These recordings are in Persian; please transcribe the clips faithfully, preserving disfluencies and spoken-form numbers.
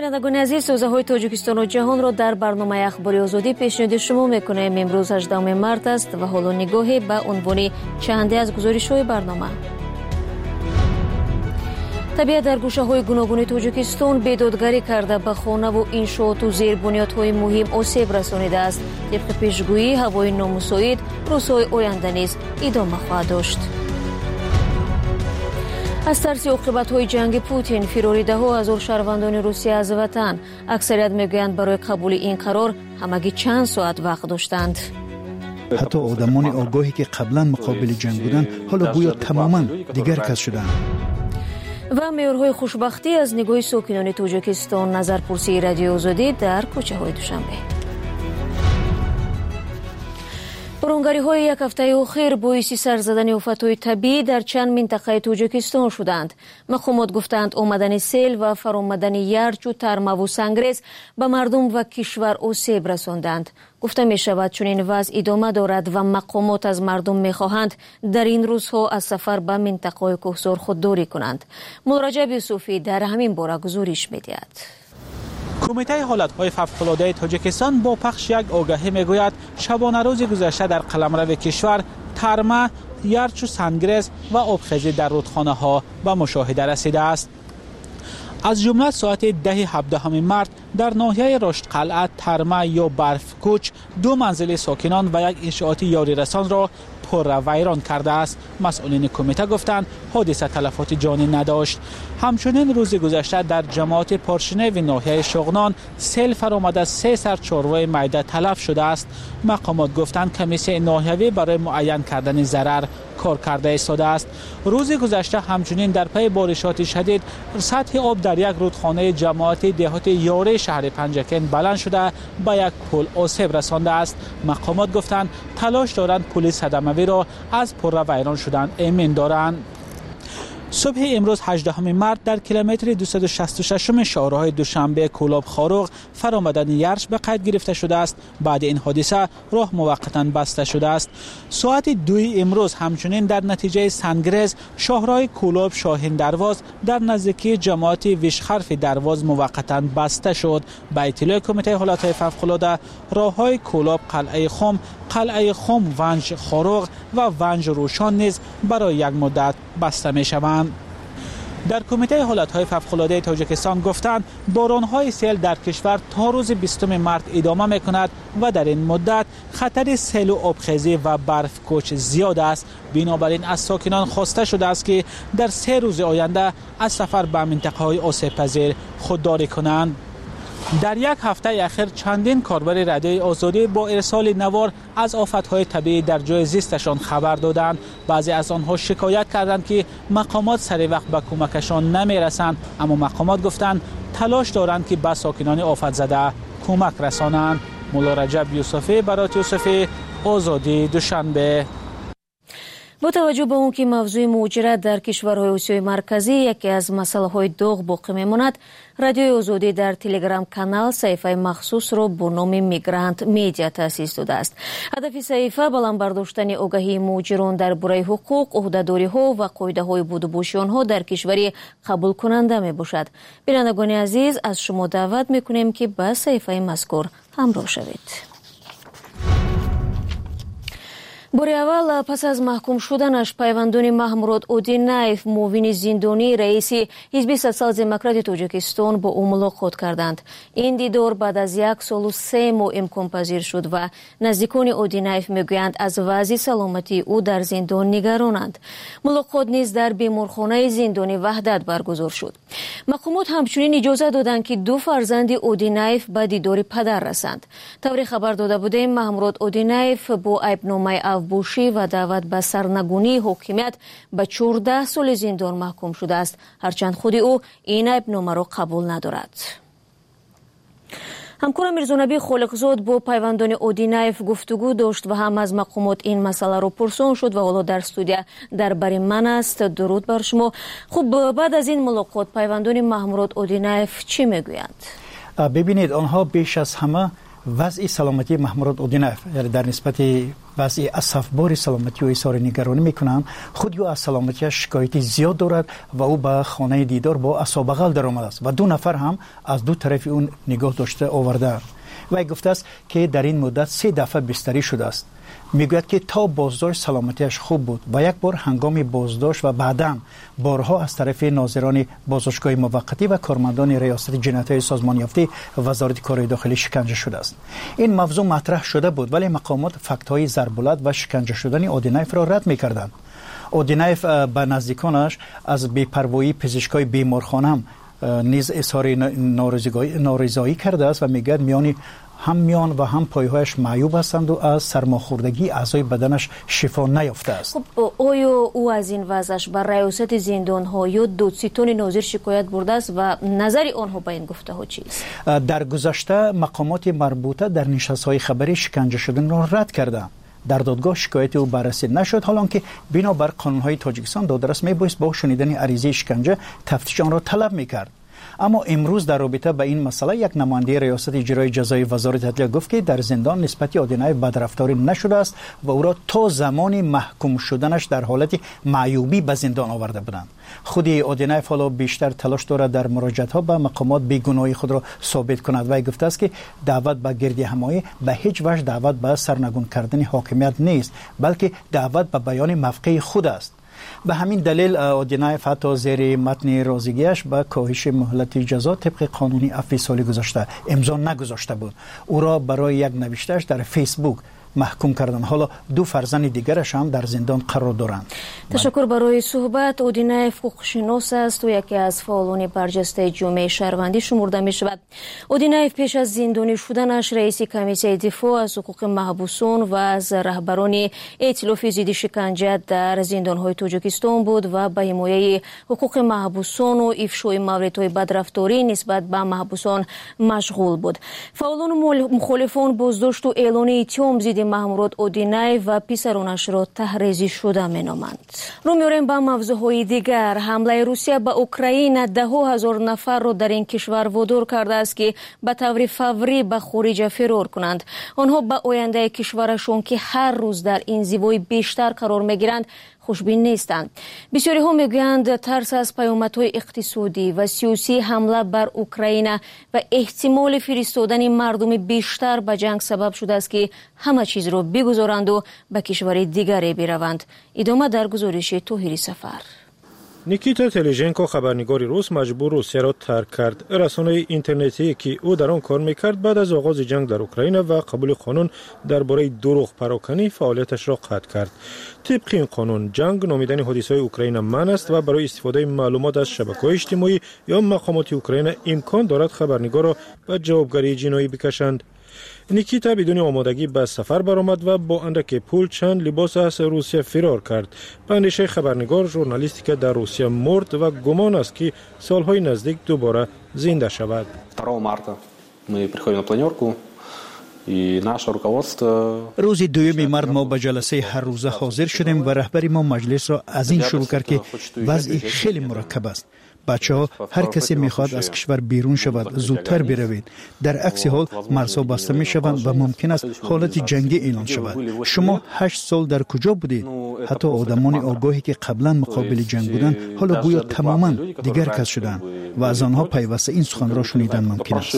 بینندگان عزیز، روزهای تاجیکستان و جهان را در برنامه اخباری آزادی پیشنهاد شما میکنیم. امروز هجدهم مارس است و حالا نگاهی به عنوان چندی از گزارش‌های برنامه. طبیعت در گوشه‌های گوناگون تاجیکستان بیدادگری کرده به خانه و انشاءات و زیربنیادهای مهم آسیب رسانیده است. طبق پیشگویی هوای نامساعد روزهای آینده نیز ادامه خواهد داشت. از ترس عاقبت‌های جنگ پوتین فراری ده ها هزار شهروندان روسیه از وطن. اکثریت میگویند برای قبول این قرار همگی چند ساعت وقت داشتند. حتی آدمان آگاهی که قبلا مقابل جنگ بودند حالا گویا تماما دیگر کس شدند. و معیارهای خوشبختی از نگاه ساکنان تاجیکستان. نظرپرسی رادیو آزادی در کوچه‌های دوشنبه. بارانگاری‌های یک هفته اخیر باعث سر زدن آفت‌های طبیعی در چند منطقه تاجیکستان شدند. مقامات گفتند آمدن سیل و فرآمدن یرچ و ترمه و سنگریز به مردم و کشور آسیب رساندند. گفته می شود چون این وضع ادامه دارد و مقامات از مردم می خواهند در این روزها از سفر به منطقه کوهسار خودداری کنند. مراجع یوسفی در همین باره گزارش می دهد. کمیته حالتهای فوق‌العاده تاجیکستان با پخش یک آگهی میگوید شبانه روز گذشته در قلمرو کشور ترمه، یرچ و سنگریز و آبخیزی در رودخانه ها به مشاهده رسیده است. از جمله ساعت ده هفدهم مارس در ناحیه رشد قلعه ترمه یا برف کوچ دو منزل ساکنان و یک انشاءات یاری رسان را پر ویران کرده است. مسئولین کمیته گفتند حادثه تلفات جانی نداشت. همچنین روز گذشته در جماعت پارشنه و ناحیه شغنان سیل فرآمده سه سر چهارراه معده تلف شده است. مقامات گفتند کمیسیون ناحیوی برای معین کردن ضرر کار کرده ایستاده است. روز گذشته همچنین در پی بارشات شدید سطح آب در یک رودخانه جماعت دهات یاره شهر پنجکن بلند شده به یک پل آسیب رسانده است. مقامات گفتند تلاش دارند پل صدموی را از پر ویران شدن ایمن دارند. صبح امروز هجدهم مارس در کیلومتر دویست و شصت و شش شاهراه دوشنبه کولاب خاروق فرآمدن یرچ به قید گرفته شده است. بعد این حادثه راه موقتا بسته شده است. ساعت دوی امروز همچنین در نتیجه سنگریز شاهراه کولاب شاهین درواز در نزدیکی جماعت ویشخرف درواز موقتا بسته شد. به اطلاع کمیته حالتهای فوق‌العاده راههای کولاب قلعه خم، قلعه خم ونج خاروق و ونج روشان نیز برای یک مدت بسته می شوند. در کمیته حالتهای فوق‌العاده تاجیکستان گفتند بارانهای سیل در کشور تا روز بیستم مارس ادامه میکند و در این مدت خطر سیل و آبخیزی و برف کوچ زیاد است. بنابراین از ساکنان خواسته شده است که در سه روز آینده از سفر به منطقه‌های آسیب پذیر خودداری کنند. در یک هفته اخیر چندین کاربر رادیوی آزادی با ارسال نوار از آفت‌های طبیعی در جای زیستشان خبر دادند. بعضی از آنها شکایت کردند که مقامات سر وقت به کمکشان نمی‌رسند، اما مقامات گفتند تلاش دارند که به ساکنان آفت زده کمک رسانند. مولا رجب یوسفی برای یوسفی آزادی دوشنبه. با توجه به اون که موضوع مهاجرت در کشورهای آسیای مرکزی یکی از مسائل داغ باقی میماند، رادیو آزادی در تلگرام کانال صفحه مخصوص را با نام میگرانت میدیا تأسیس داده است. هدف صفحه بلند برداشتن آگاهی مهاجران درباره حقوق، عهده‌داری ها و قاعده های بود و باشی آنها در کشوری قبول کننده می باشد. بینندگان عزیز، از شما دعوت میکنیم که با صفحه مذکور همراه شوید. باری اول پس از محکوم شدنش پیوندون محمود اودینایف معاون زندانی رئیس حزب سوسیال دموکرات تاجیکستان با او ملاقات کردند. این دیدار بعد از یک سال و سه ماه امکان پذیر شد و نزدیکان اودینایف میگویند از وضع سلامتی او در زندان نگرانند. ملاقات نیز در بیمارخانه زندانی وحدت برگزار شد. مقامات همچنین اجازه دادند که دو فرزند اودینایف به دیدار پدر رسند. طوری خبر داده بودیم محمود اودینایف با عیب‌نامه بوشی و دعوت به سرنگونی حاکمیت به چهارده سال زندان محکوم شده است، هرچند خود او این عیب‌نامه را قبول ندارد. همکارم میرزانبی خالقزاد با پیوندان اودینایف گفتگو داشت و هم از مقامات این مسئله را پرسان شد و حالا در استودیو در بر من است. درود بر شما. خب بعد از این ملاقات پیوندان محمود اودینایف چی میگویند؟ ببینید آنها بیش از همه وضع سلامتی محمود اودینایف یعنی در نسبت وضع اسفبار سلامتی و اظهار نگرانی میکنن. خود او از سلامتیش شکایتی زیاد دارد و او به خانه دیدار با اعصاب بغل در آمده است و دو نفر هم از دو طرف اون نگاه داشته آورده. و گفته است که در این مدت سه دفعه بستری شده است. میگوید که تا بازداشت سلامتیش خوب بود و یک بار هنگام بازداشت و بعداً بارها از طرف ناظران بازداشتگاه موقتی و کارمندان ریاست جنایت‌های سازمان یافته وزارت کار داخلی شکنجه شده است. این موضوع مطرح شده بود ولی مقامات فکت‌های ضرب‌العضو و شکنجه شدن اودینایف را رد می‌کردند. اودینایف به نزدیکانش از بی‌پروایی پزشکای بیمارخانه هم نیز اظهار نارضایی کرده است و میگوید میانی هم میان و هم پایهایش معیوب هستند و از سرماخوردگی اعضای بدنش شفا نیافته است. خب آیا او از این وضعش بر ریاست زندان ها یا دادستان ناظر شکایت برده است و نظر آنها به این گفته ها چیست؟ در گذشته مقامات مربوطه در نشست‌های خبری شکنجه شدن را رد کردند. در دادگاه شکایت او بررسی نشد، حالان که بنابر قانون‌های تاجیکستان دادرس میبایست با شنیدن عریضه شکنجه تفتیش آن را طلب میکرد. اما امروز در رابطه با این مسئله یک نماینده ریاست اجرای جزای وزارت عدلیه گفت که در زندان نسبت اودینایف بدرفتاری نشده است و او را تا زمان محکوم شدنش در حالت معیوبی به زندان آورده بودند. خود اودینایف حالا بیشتر تلاش دارد در مراجعت‌ها به مقامات بیگناهی خود را ثابت کند و گفته است که دعوت به گردی همایی به هیچ وجه دعوت به سرنگون کردن حاکمیت نیست، بلکه دعوت به بیان موقع خود است. به همین دلیل اودینایف حتی زیر متن رازیگیش به کاهش مهلت جزا طبق قانونی عفو سال گذشته امضا نگذاشته بود. او را برای یک نوشتهش در فیسبوک محکوم کردن. حالا دو فرزند دیگرش هم در زندان قرار دارند. تشکر برای صحبت. اودینایف حقوقشناس است و یکی از فعالان برجسته جامعه شهروندی شمرده می شود. اودینایف پیش از زندانی شدنش رئیس کمیته دفاع از حقوق محبوسان و از رهبران ائتلاف ضد شکنجه در زندان‌های تاجیکستان بود و به حمایت حقوق محبوسان و افشای موردهای بدرفتاری نسبت به محبوسان مشغول بود. فعالان مخالفان بازداشت و اعلان اتهام ضد محمود اودینایف و پسرانش را تحریزی شده مینامند. رو میاریم به موضوعهای دیگر. حمله روسیه به اوکراین ده ها هزار نفر را در این کشور وادار کرده است که به طور فوری به خارج فرار کنند. آنها به آینده کشورشون که هر روز در انزوای بیشتر قرار میگیرند خوشبین نیستند. بسیاری ها میگویند ترس از پیامدهای اقتصادی و سیاسی حمله بر اوکراین و احتمال فرستادن مردم بیشتر به جنگ سبب شده است که همه چیز را بگذارند و به کشور دیگری بروند. ادامه در گزارش طاهری سفر. نیکیتا تلیژنکو خبرنگار روس مجبور روسیه را ترک کرد. رسانه اینترنتی که او در آن کار میکرد بعد از آغاز جنگ در اوکراین و قبول قانون درباره دروغ پراکنی فعالیتش را قطع کرد. طبق این قانون جنگ نامیدن حادثه‌های اوکراین منع است و برای استفاده معلومات از شبکه‌های اجتماعی یا مقامات اوکراین امکان دارد خبرنگار را به جوابگری جنایی بکشند. نیکیتا بدون آمادگی به سفر برآمد و با اندک پول چند لباس از روسیه فرار کرد. به اندیشه خبرنگار ژورنالیستی که در روسیه مرد و گمان است که سالهای نزدیک دوباره زنده شود. دوم مارس ما приходим на планерку и наше руководство. روز دوم مارس ما به جلسه هر روزه حاضر شدیم و رهبر ما مجلس را از این شروع کرد که وضع خیلی مرکب است. بچه‌ها هر کسی میخواد از کشور بیرون شود، زودتر بروید. در عکس حال مرزها بسته میشوند و ممکن است حالت جنگی اعلان شود. شما هشت سال در کجا بودید؟ حتی آدمان آگاهی که قبلا مقابل جنگ بودند حالا گویا تماما دیگر کس شدند و از آنها پیوسته این سخن را شنیدن ممکن است.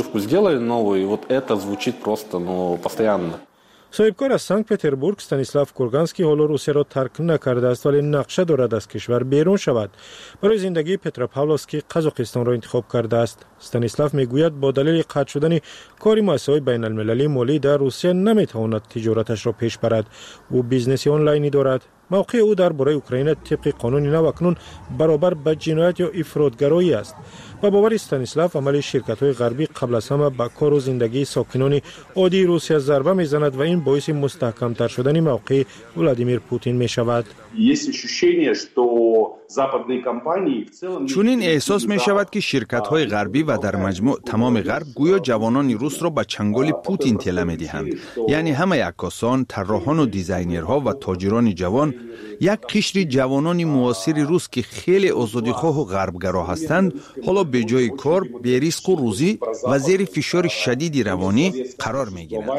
صاحبکار از سنت پتربورگ استانیسلاف کورگانسکی حالا روسیه را ترک نکرده است ولی نقشه دارد از کشور بیرون شود. برای زندگی پتروپاولوسکی قزاقستان را انتخاب کرده است. استانیسلاف میگوید با دلیل قطع شدن کاری مؤسسه‌های بین المللی مالی در روسیه نمیتواند تجارتش را پیش برد. او بیزنس آنلاینی دارد. موقع او درباره اوکراین طبق قانون نو اکنون برابر به جنایت یا افراطگرایی است. و باور استانیسلاف عمل شرکت‌های غربی قبل از همه به کار و زندگی ساکنان عادی روسیه ضربه میزند و این باعث مستحکم‌تر شدن موقع ولادیمیر پوتین میشود. چونین احساس می شود که شرکت های غربی و در مجموع تمام غرب گویا جوانان روس را به چنگال پوتین تله می دهند. یعنی همه عکاسان، طراحان و دیزاینرها و تاجران جوان یک قشر جوانان معاصر روس که خیلی آزادیخواه و غربگرا هستند، حالا به جای کار، به ریسک و روزی و زیر فشار شدید روانی قرار می گیرند.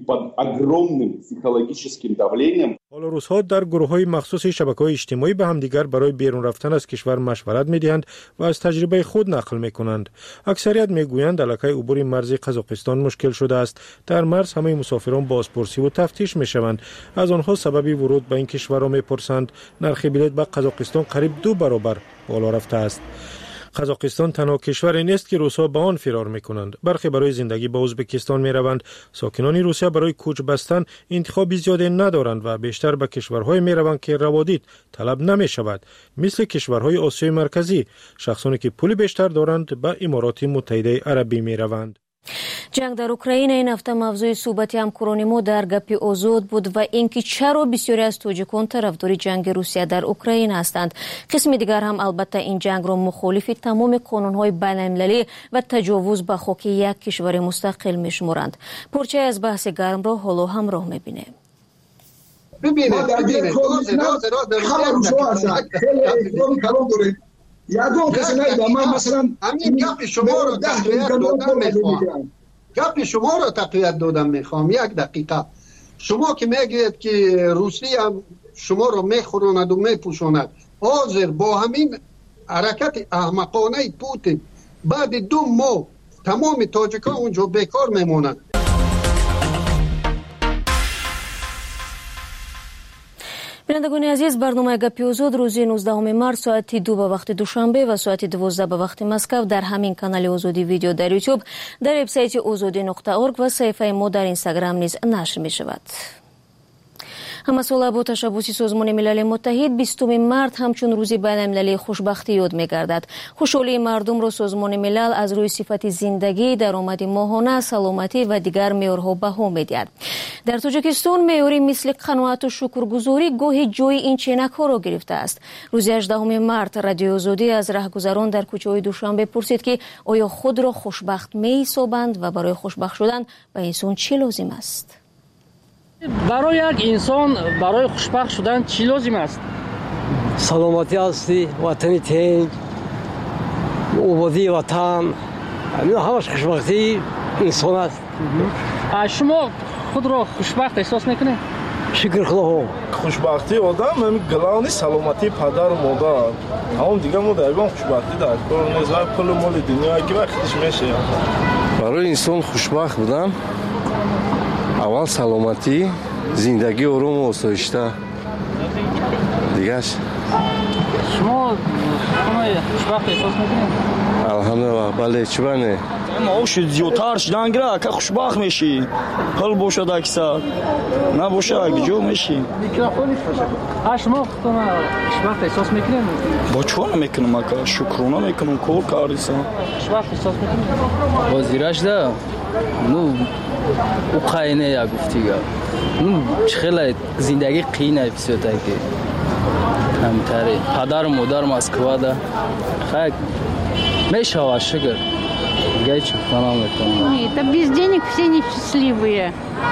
حالا روزها در گروه‌های مخصوص شبکه‌های اجتماعی به همدیگر برای بیرون رفتن از کشور مشورت می‌دهند و از تجربه خود نقل می‌کنند. اکثریت می‌گویند علاقه عبور مرز قزاقستان مشکل شده است. در مرز همه مسافران بازپرسی و تفتیش می‌شوند. از آنها سبب ورود به این کشورها می‌پرسند. نرخ بلیط به قزاقستان قریب دو برابر بالا رفته است. قزاقستان تنها کشوری نیست که روس‌ها به آن فرار می‌کنند. برخی برای زندگی به ازبکستان می‌روند. ساکنان روسیه برای کوچ بستن انتخابی زیادی ندارند و بیشتر به کشورهای می‌روند که روادید طلب نمی‌شود، مثل کشورهای آسیای مرکزی. شخصانی که پول بیشتر دارند به امارات متحده عربی می‌روند. جنگ در اوکراین این هفته موضوع صحبت همکاران ما در گپ آزاد بود و اینکه چرا بسیاری از تاجیکان طرفدار جنگ روسیه در اوکراین هستند. قسم دیگر هم البته این جنگ را مخالف تمام قانون‌های بین‌المللی و تجاوز به خاک یک کشور مستقل می‌شمارند. پرچه از بحث گرم را حالا همراه می‌بینیم. ببینید ببینید یادم کسی نیست. من مثلا همین گپ شما رو تقویت دادم میخوام گپ شما رو تقویت دادم میخوام یک دقیقه. شما که میگید که روسیه شما رو میخوراند و میپوشاند، حاضر با همین حرکت احمقانه پوتین بعد دو ماه تمام تاجیکان اونجا بیکار میمونند. بینندگان عزیز، برنامه گپی آزاد روز نوزدهم مارس ساعت دو به وقت دوشنبه و ساعت دوازده به وقت مسکو در همین کانال آزادی ویدیو در یوتیوب، در وبسایت آزادی نقطه اورگ و صفحه ما در اینستاگرام نیز نشر می شود. همساله با تشبوس سازمان ملل متحد بیستم مارس همچون روز بین‌المللی خوشبختی یاد می‌گردد. خوشحالی مردم را سازمان ملل از روی صفت زندگی، درآمد ماهانه، سلامتی و دیگر معیارها بها می‌دهد. در تاجیکستان معیاری مثل قناعت و شکرگزاری گاهی جای این چینک‌ها را گرفته است. روز هجدهم مارس رادیو آزادی از راهگذران در کوچه‌های دوشنبه پرسید که آیا خود را خوشبخت می‌حسابند و برای خوشبخت شدن به انسان چه لازم است؟ برای یک انسان برای خوشبخت شدن چی لازم است؟ سلامتی هستی، وطن تنگ، آبادی وطن، همش خوشبختی انسان است. شما خود را خوشبخت احساس میکنید؟ شکر خدا. خوشبختی آدم همین گلانی سلامتی پدر و مادر، همون دیگه ما در بیان خوشبختی دارد کار نیست و پول مال دنیا اگه وقتش میشه. برای انسان خوشبخت بودن اول سلامتی، زندگی آروم و آسایشته دیگهش. شما خوشبخت احساس میکنید؟ الحمدلله. بله چی بانه؟ ما شد زیادتر شدن گره که خوشبخت میشی. پل باشد اکثر نباشه اگه جو میشی. شما خوشبخت احساس میکنید؟ با چون میکنم اکا شکرونه میکنم کار کاریسم. خوشبخت احساس میکنید؟ بازیرش ده نو او قاینه یا گفتیگه نو خیلی زندگی قینه بسیده که همتره پدر و مادر مسکوا ده خیلی میشه و شکر دیگه چه کنم میکنم. Это без денег все несчастливые.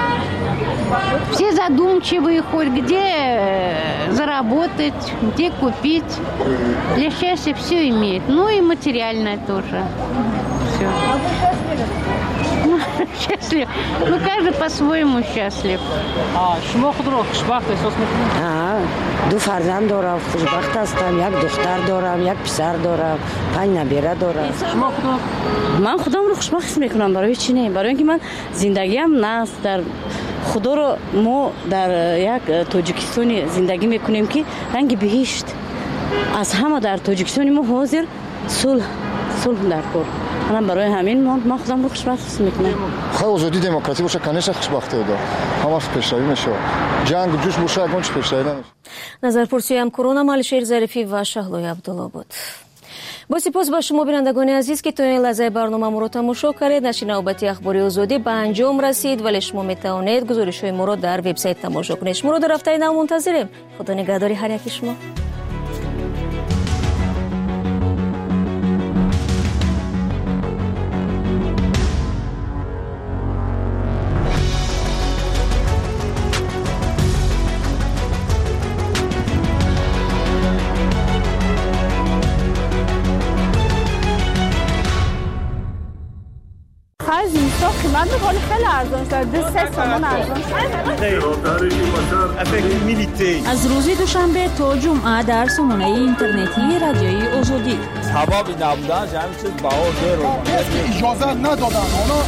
Все задумчивые, хоть где заработать, где купить. Для счастья все имеет. Ну и материальное тоже. Все. Ну, счастлив. Ну, каждый по-своему счастлив. А, شما خود را خوشبخت احساس میکنید؟ آه، دو فرزند دارم، خوشبخت هستم، یک دختر دارم، یک پسر دارم، پنج نبیره دارم. شما خود من خودم رو خوشبخت میکنم. برای چی نه؟ برای اینکه من زندگیم نه در خدا رو ما در یک تاجیکستان زندگی میکنیم که رنگ بهشت. از همه در تاجیکستان ما حاضر صلح صلح در کار. من برای همین من خودم رو خوشبخت میکنم. خواهی آزادی دموکراسی باشه کنیش خوشبختی بوده. همش پیشروی میشه. جنگ جوش باشه اگرچه پیشروی نمیشه. نظرپرسی همکاران مالشیر ظریفی و شهلوی عبدالله بود. با سپاس با شما بینندگان عزیز که تا این لحظه برنامه ما رو تماشا کردید. نشر نوبتی اخباری آزادی به انجام رسید، ولی شما میتوانید گزارش‌های ما رو در وبسایت تماشا کنید. شما رو در هفته نو منتظریم. خدا نگهداری هر یک شما. از اینستا قیمت می‌کنه خیلی ارزان است. دو سه تومان ارزان است. از روز دوشنبه تا جمعه در سامانه اینترنتی رادیوی آزادی. سبب نبودن همین چیز بهار داره. اجازه ندادن اونا.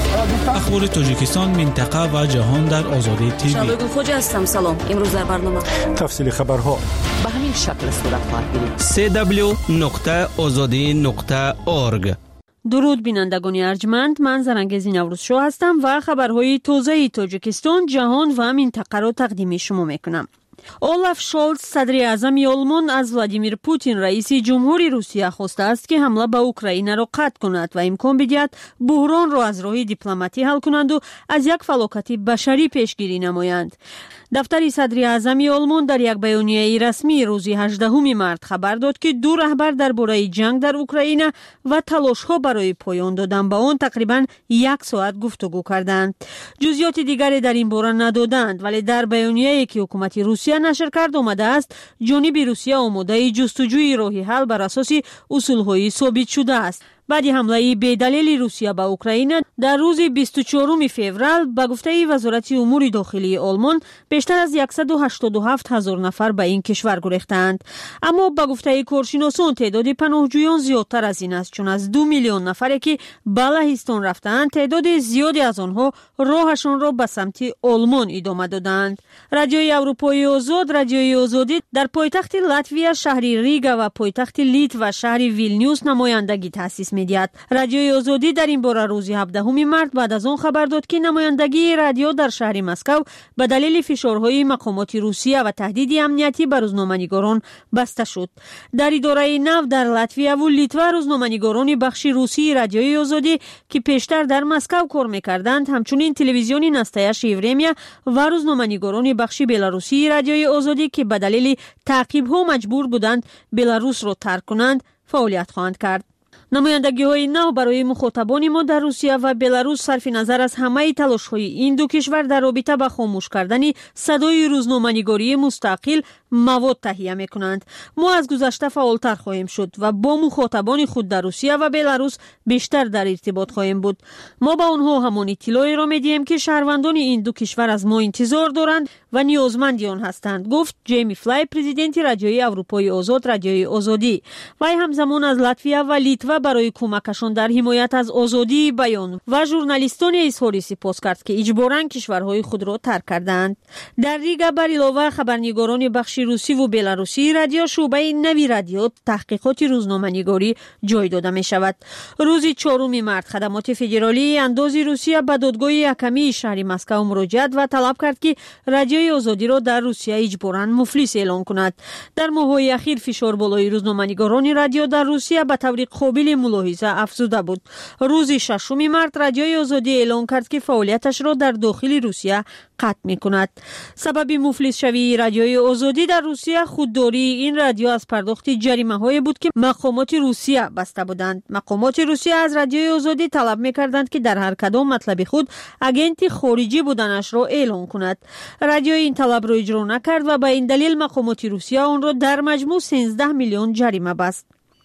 اخبار تاجیکستان، منطقه و جهان در آزادی تیوی. شبگون خوجا هستم. سلام. امروز در برنامه تفصیل خبرها به همین شکل صورت خواهد گرفت. سی دبلیو نقطه آزادی نقطه اورگ. درود بینندگان ارجمند، من زرنگزی نوروزشو هستم و خبرهای تازه تاجیکستان، جهان و منطقه را تقدیم شما میکنم. اولاف شولز صدر اعظم آلمان از ولادیمیر پوتین رئیس جمهوری روسیه خواسته است که حمله به اوکراین را قطع کند و امکان بدهد بحران را از راه دیپلماتی حل کنند و از یک فلاکت بشری پیشگیری نمایند. دفتر صدر اعظم آلمان در یک بیانیه رسمی روز هجدهم مارس خبر داد که دو رهبر درباره جنگ در اوکراین و تلاش‌ها برای پایان دادن به آن تقریباً یک ساعت گفتگو کردند. جزئیات دیگری در این باره ندادند، ولی در بیانیه‌ای که حکومت روسیه نشر کرد آمده است جانب روسیه آماده جستجوی راه حل بر اساس اصول‌های ثابت شده است. بعد حمله بی‌دلیل روسیه به اوکراین در روز بیست و چهارم فوریه به گفته وزارت امور داخلی آلمان بیشتر از صد و هشتاد و هفت هزار نفر به این کشور گریختند. اما به گفته کارشناسان تعداد پناهجویان زیادتر از این است، چون از دو میلیون نفری که به لهستان رفتند تعداد زیادی از آنها راهشان را به سمت آلمان ادامه دادند. رادیوی اروپایی آزاد، رادیوی آزادی در پایتخت لاتویا شهر ریگا و پایتخت لیتو و شهر ویلنیوس نمایندگی تأسیس می‌دهد. رادیوی آزادی در این باره روز هفدهم مارس بعد از آن خبر داد که نمایندگی رادیو در شهر مسکو به دلیل فشارهای مقامات روسیه و تهدید امنیتی به روزنامه‌نگاران بسته شد. در اداره نو در لاتویا و لیتوا روزنامه‌نگاران بخش روسی رادیوی آزادی که پیشتر در مسکو کار می‌کردند، همچنین تلویزیون نستایش ایورمیا و روزنامه‌نگاران بخش بلاروسی رادیوی آزادی که به دلیل تعقیب‌ها مجبور بودند بلاروس را ترک کنند، فعالیت خواهند کرد. نمایندگی های نو برای مخاطبان ما در روسیه و بلاروس صرف نظر از همه تلاش های این دو کشور در رابطه با خاموش کردن صدای روزنامه‌نگاری مستقل مواد تهیه می کنند. ما از گذشته فعالتر خواهیم شد و با مخاطبان خود در روسیه و بلاروس بیشتر در ارتباط خواهیم بود. ما با آنها همان اطلاعی را می دهیم که شهروندان این دو کشور از ما انتظار دارند و نیازمند آن هستند، گفت جیمی فلای، پرزیدنت رادیوی اروپایی آزاد، رادیوی آزادی. وی همزمان از لاتویا و لیتوا برای کمکشان در حمایت از آزادی بیان و ژورنالیستان اظهار سپاس کرد که اجباراً کشورهای خود را ترک کردند. در ریگا بر علاوه خبرنگاران بخش روسی و بلاروسی رادیو شعبه نوی رادیو تحقیقات روزنامه‌نگاری جای داده می شود. روز چهارم مارس خدمات فدرالی انداز روسیه به دادگاه یکمی شهر مسکو مراجعت و طلب کرد که رادیوی آزادی را در روسیه اجباراً مفلس اعلام کند. در ماه‌های اخیر فشار بالای روزنامه‌نگاران رادیو در روسیه به طور قابل ملاحظه افزوده بود. روز ششم مارس رادیوی آزادی اعلام کرد که فعالیتش را در داخل روسیه قطع می‌کند. سبب مفلس شوی رادیوی آزادی در روسیه خودداری این رادیو از پرداخت جریمه‌هایی بود که مقامات روسیه بسته بودند. مقامات روسیه از رادیوی آزادی طلب می‌کردند که در هر کدام مطلب خود اگنت خارجی بودنش را اعلام کند. رادیو این طلب را اجرا نکرد و به این دلیل مقامات روسیه آن را در مجموع سیزده میلیون جریمه بست.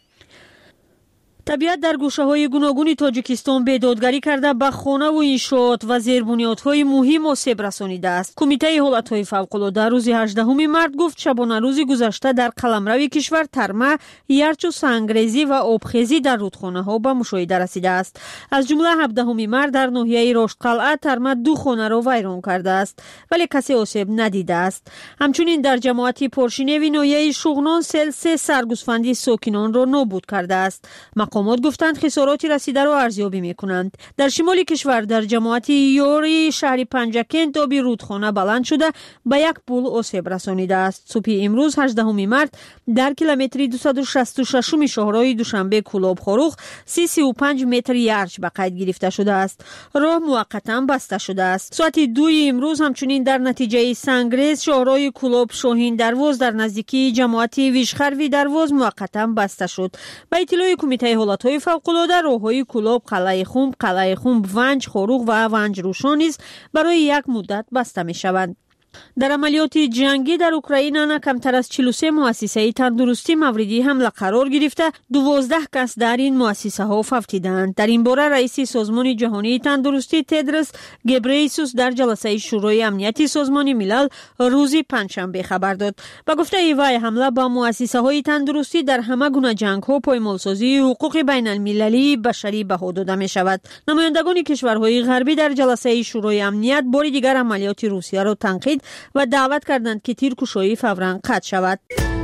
طبیعت در گوشه‌های گوناگون تاجیکستان بیدادگری کرده به خانه و انشاءات و زیربنیادهای مهم آسیب رسانیده است. کمیته حالت‌های فوق‌العاده روز هجدهم مارس گفت شبانه روز گذشته در قلمرو کشور ترمه، یرچ و سنگریزی و آبخیزی در رودخانه‌ها به مشاهده رسیده است. از جمله هفدهم مارس در ناحیه رشت قلعه ترمه دو خانه را ویران کرده است، ولی کسی آسیب ندیده است. همچنین در جماعت پرشینوی ناحیه شغنان سیل سه سرگوسفندی ساکنان را نابود کرده است. مقامات گفتند خساراتی رسیده را ارزیابی می‌کنند. در شمال کشور در جماعت یوری شهر پنجکند آب رودخانه بلند شده به یک پل آسیب رسانیده است. صبح امروز هجدهم مارس در کیلومتر دویست و شصت و شش شاهراه دوشنبه کلاب خاروخ سی و سی و پنج متر یرچ به قید گرفته شده است. راه موقتا بسته شده است. ساعت دو امروز همچنین در نتیجه سنگریز شاهراه کلاب شاهین درواز در نزدیکی جماعت ویشخروی درواز موقتا بسته شد. به اطلاع کمیته حالت‌های فوق‌العاده راه‌های کلاب، قلعه خنب، قلعه خنب، ونج، خاروخ و ونج روشان نیز برای یک مدت بسته می‌شوند. در عملیات جنگی در اوکراین نه کمتر از چهل و سه مؤسسه تندرستی موردی حمله قرار گرفته، دوازده کس در این مؤسسه ها فوتیدند. در این باره رئیس سازمان جهانی تندرستی تدرس گبریسوس در جلسه شورای امنیتی سازمان ملل روز پنجشنبه خبر داد. با گفته وی حمله با مؤسسه های تندرستی در همه گونه جنگ ها پایمالسازی حقوق بین المللی بشری بها داده می شود. نمایندگان کشورهای غربی در جلسه شورای امنیت بار دیگر عملیات روسیه را تنقید و دعوت کردند که تیرکشایی فوراً قطع شود.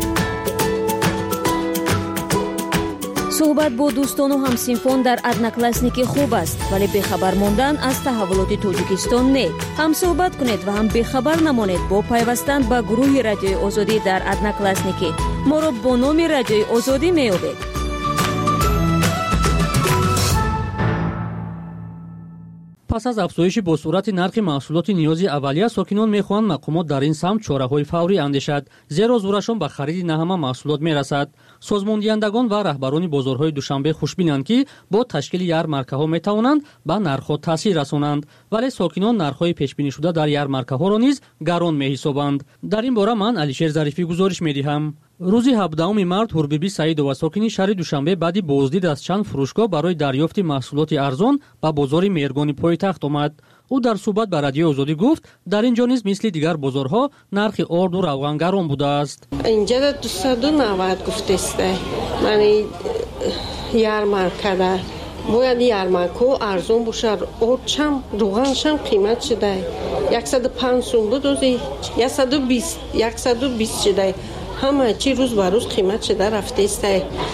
صحبت با دوستان و همسینفان در ادناکلاسنیکی خوب است، ولی بخبر ماندن از تحولات تاجیکستان نه. هم صحبت کنید و هم بخبر نمانید با پیوستن به گروه رادیوی آزادی در ادناکلاسنیکی. ما را با نام رادیوی آزادی میابید. پس از افزایش با صورت نرخ محصولات نیازی اولیه، ساکنان میخواهند مقامات در این سمت چاره‌های فوری اندیشد، زیرا زورشان به خرید نه همه محصولات میرسد. سازماندهندگان و رهبران بازارهای دوشنبه خوشبینند که با تشکیل یارمارکه‌ها میتوانند به نرخ‌ها تاثیر رسانند، ولی ساکنان نرخ‌های پیش‌بینی شده در یارمارکه‌ها را نیز گران می‌حسابند. در این باره من علیشیر ظریفی گزارش می‌دهم. روز هفدهم مارت حوربیبی سعیدова ساکنی شهر دوشنبه بعد بازدید از چند فروشگاه برای دریافت محصولات ارزان به بازار مهرگانی پایتخت آمد. او در صحبت با رادیو آزادی گفت در اینجا نیز مثل دیگر بازارها نرخ آرد و روغن گران بوده است. اینجا دویست و نود گفته است. من یارمارکه ده باید یارمارکه ارزان باشه. آرد چم روغنش هم قیمت شده صد و پنج سوم بود، روزی صد و بیست صد و بیست شده. همه چی روز به روز قیمت شده رفته است.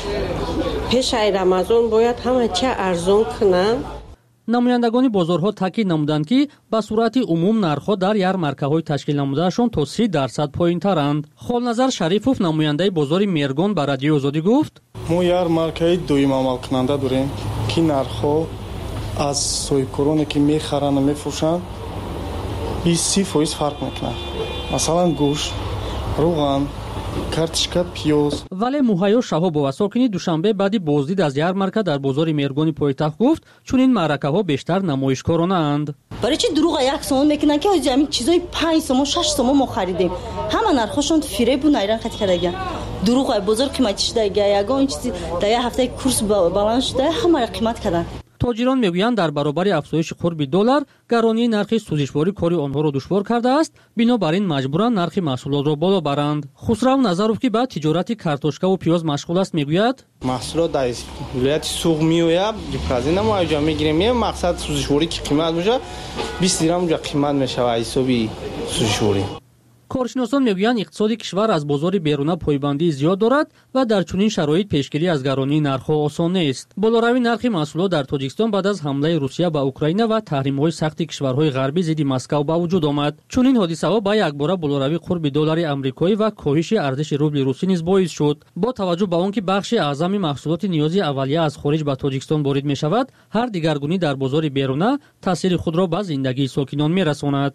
پیش رمضان باید همه چی ارزان کنند. نمایندگان بازارها تاکید نمودند که به صورت عموم نرخ‌ها در یارمارکه‌های تشکیل نموده‌شان تا سی درصد پایین‌ترند. خالنظر شریفوف نماینده بازار مرگان به رادیو آزادی گفت: ما یارمارکه‌های دویم عمل کننده داریم که نرخ‌ها از سویکورانی که می‌خرند و می‌فروشند بیست درصد فرق می‌کنه. مثلا گوشت، روغن، کارتشکا، پیاز. ولی مهیا شهاب ساکنی دوشنبه بعد بازدید از یارمارکه در بازار مرگانی پایتخت گفت چون این معرکه‌ها بیشتر نمایشکارانه اند. برای چی دروغ یک سوم میکنن که از همین چیزای پنج سوم شش سوم ما خریدیم، همه نرخشون فریب و نایران خرید کردن. دروغ بازار قیمتش شده، یگان این چیزی در یه هفته کورس بالانس شده، همه قیمت کردن. تاجران میگویند در برابر افزایش قرب دلار گرانی نرخ سوزشواری کاری آنها را دشوار کرده است، بنابراین مجبورند نرخ محصولات را بالا برند. خسرو نظروف که با تجارت کارتوشکا و پیاز مشغول است میگوید محصولات در ولایت سوق میوید جفازی نمو اجا میگیریم، مقصد سوزشواری که قیمت میشه بیست درهم اونجا قیمت میشه حسابی سوزشواری. کارشناسان میگویند اقتصاد کشور از بازار بیرونه پایبندی زیاد دارد و در چنین شرایط پیشگیری از گرانی نرخ‌ها آسان نیست. بالاروی نرخ محصولات در تاجیکستان بعد از حمله روسیه به اوکراین و تحریم‌های سخت کشورهای غربی ضد مسکو به وجود آمد. چنین حادثه‌ها با یکباره بالاروی قرب دلار آمریکایی و کاهش ارزش روبل روسی نیز باعث شد. با توجه به آنکه بخش اعظم محصولات نیازی اولیه از خارج به تاجیکستان وارد می‌شود، هر دیگرگونی در بازار بیرونه تاثیر خود را به زندگی ساکنان می‌رساند.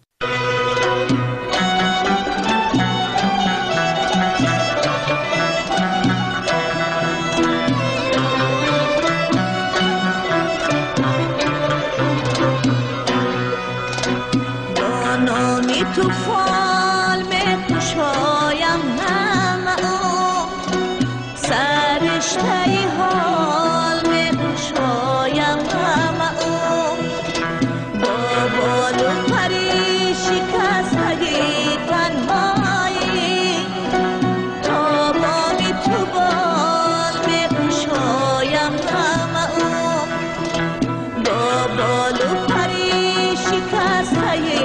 تو فال می خوشایم همه او سرشته حال می خوشایم همه او با بال و پری شکسته تنهایی تا بامی تو بال می خوشایم همه او با بال و پری شکسته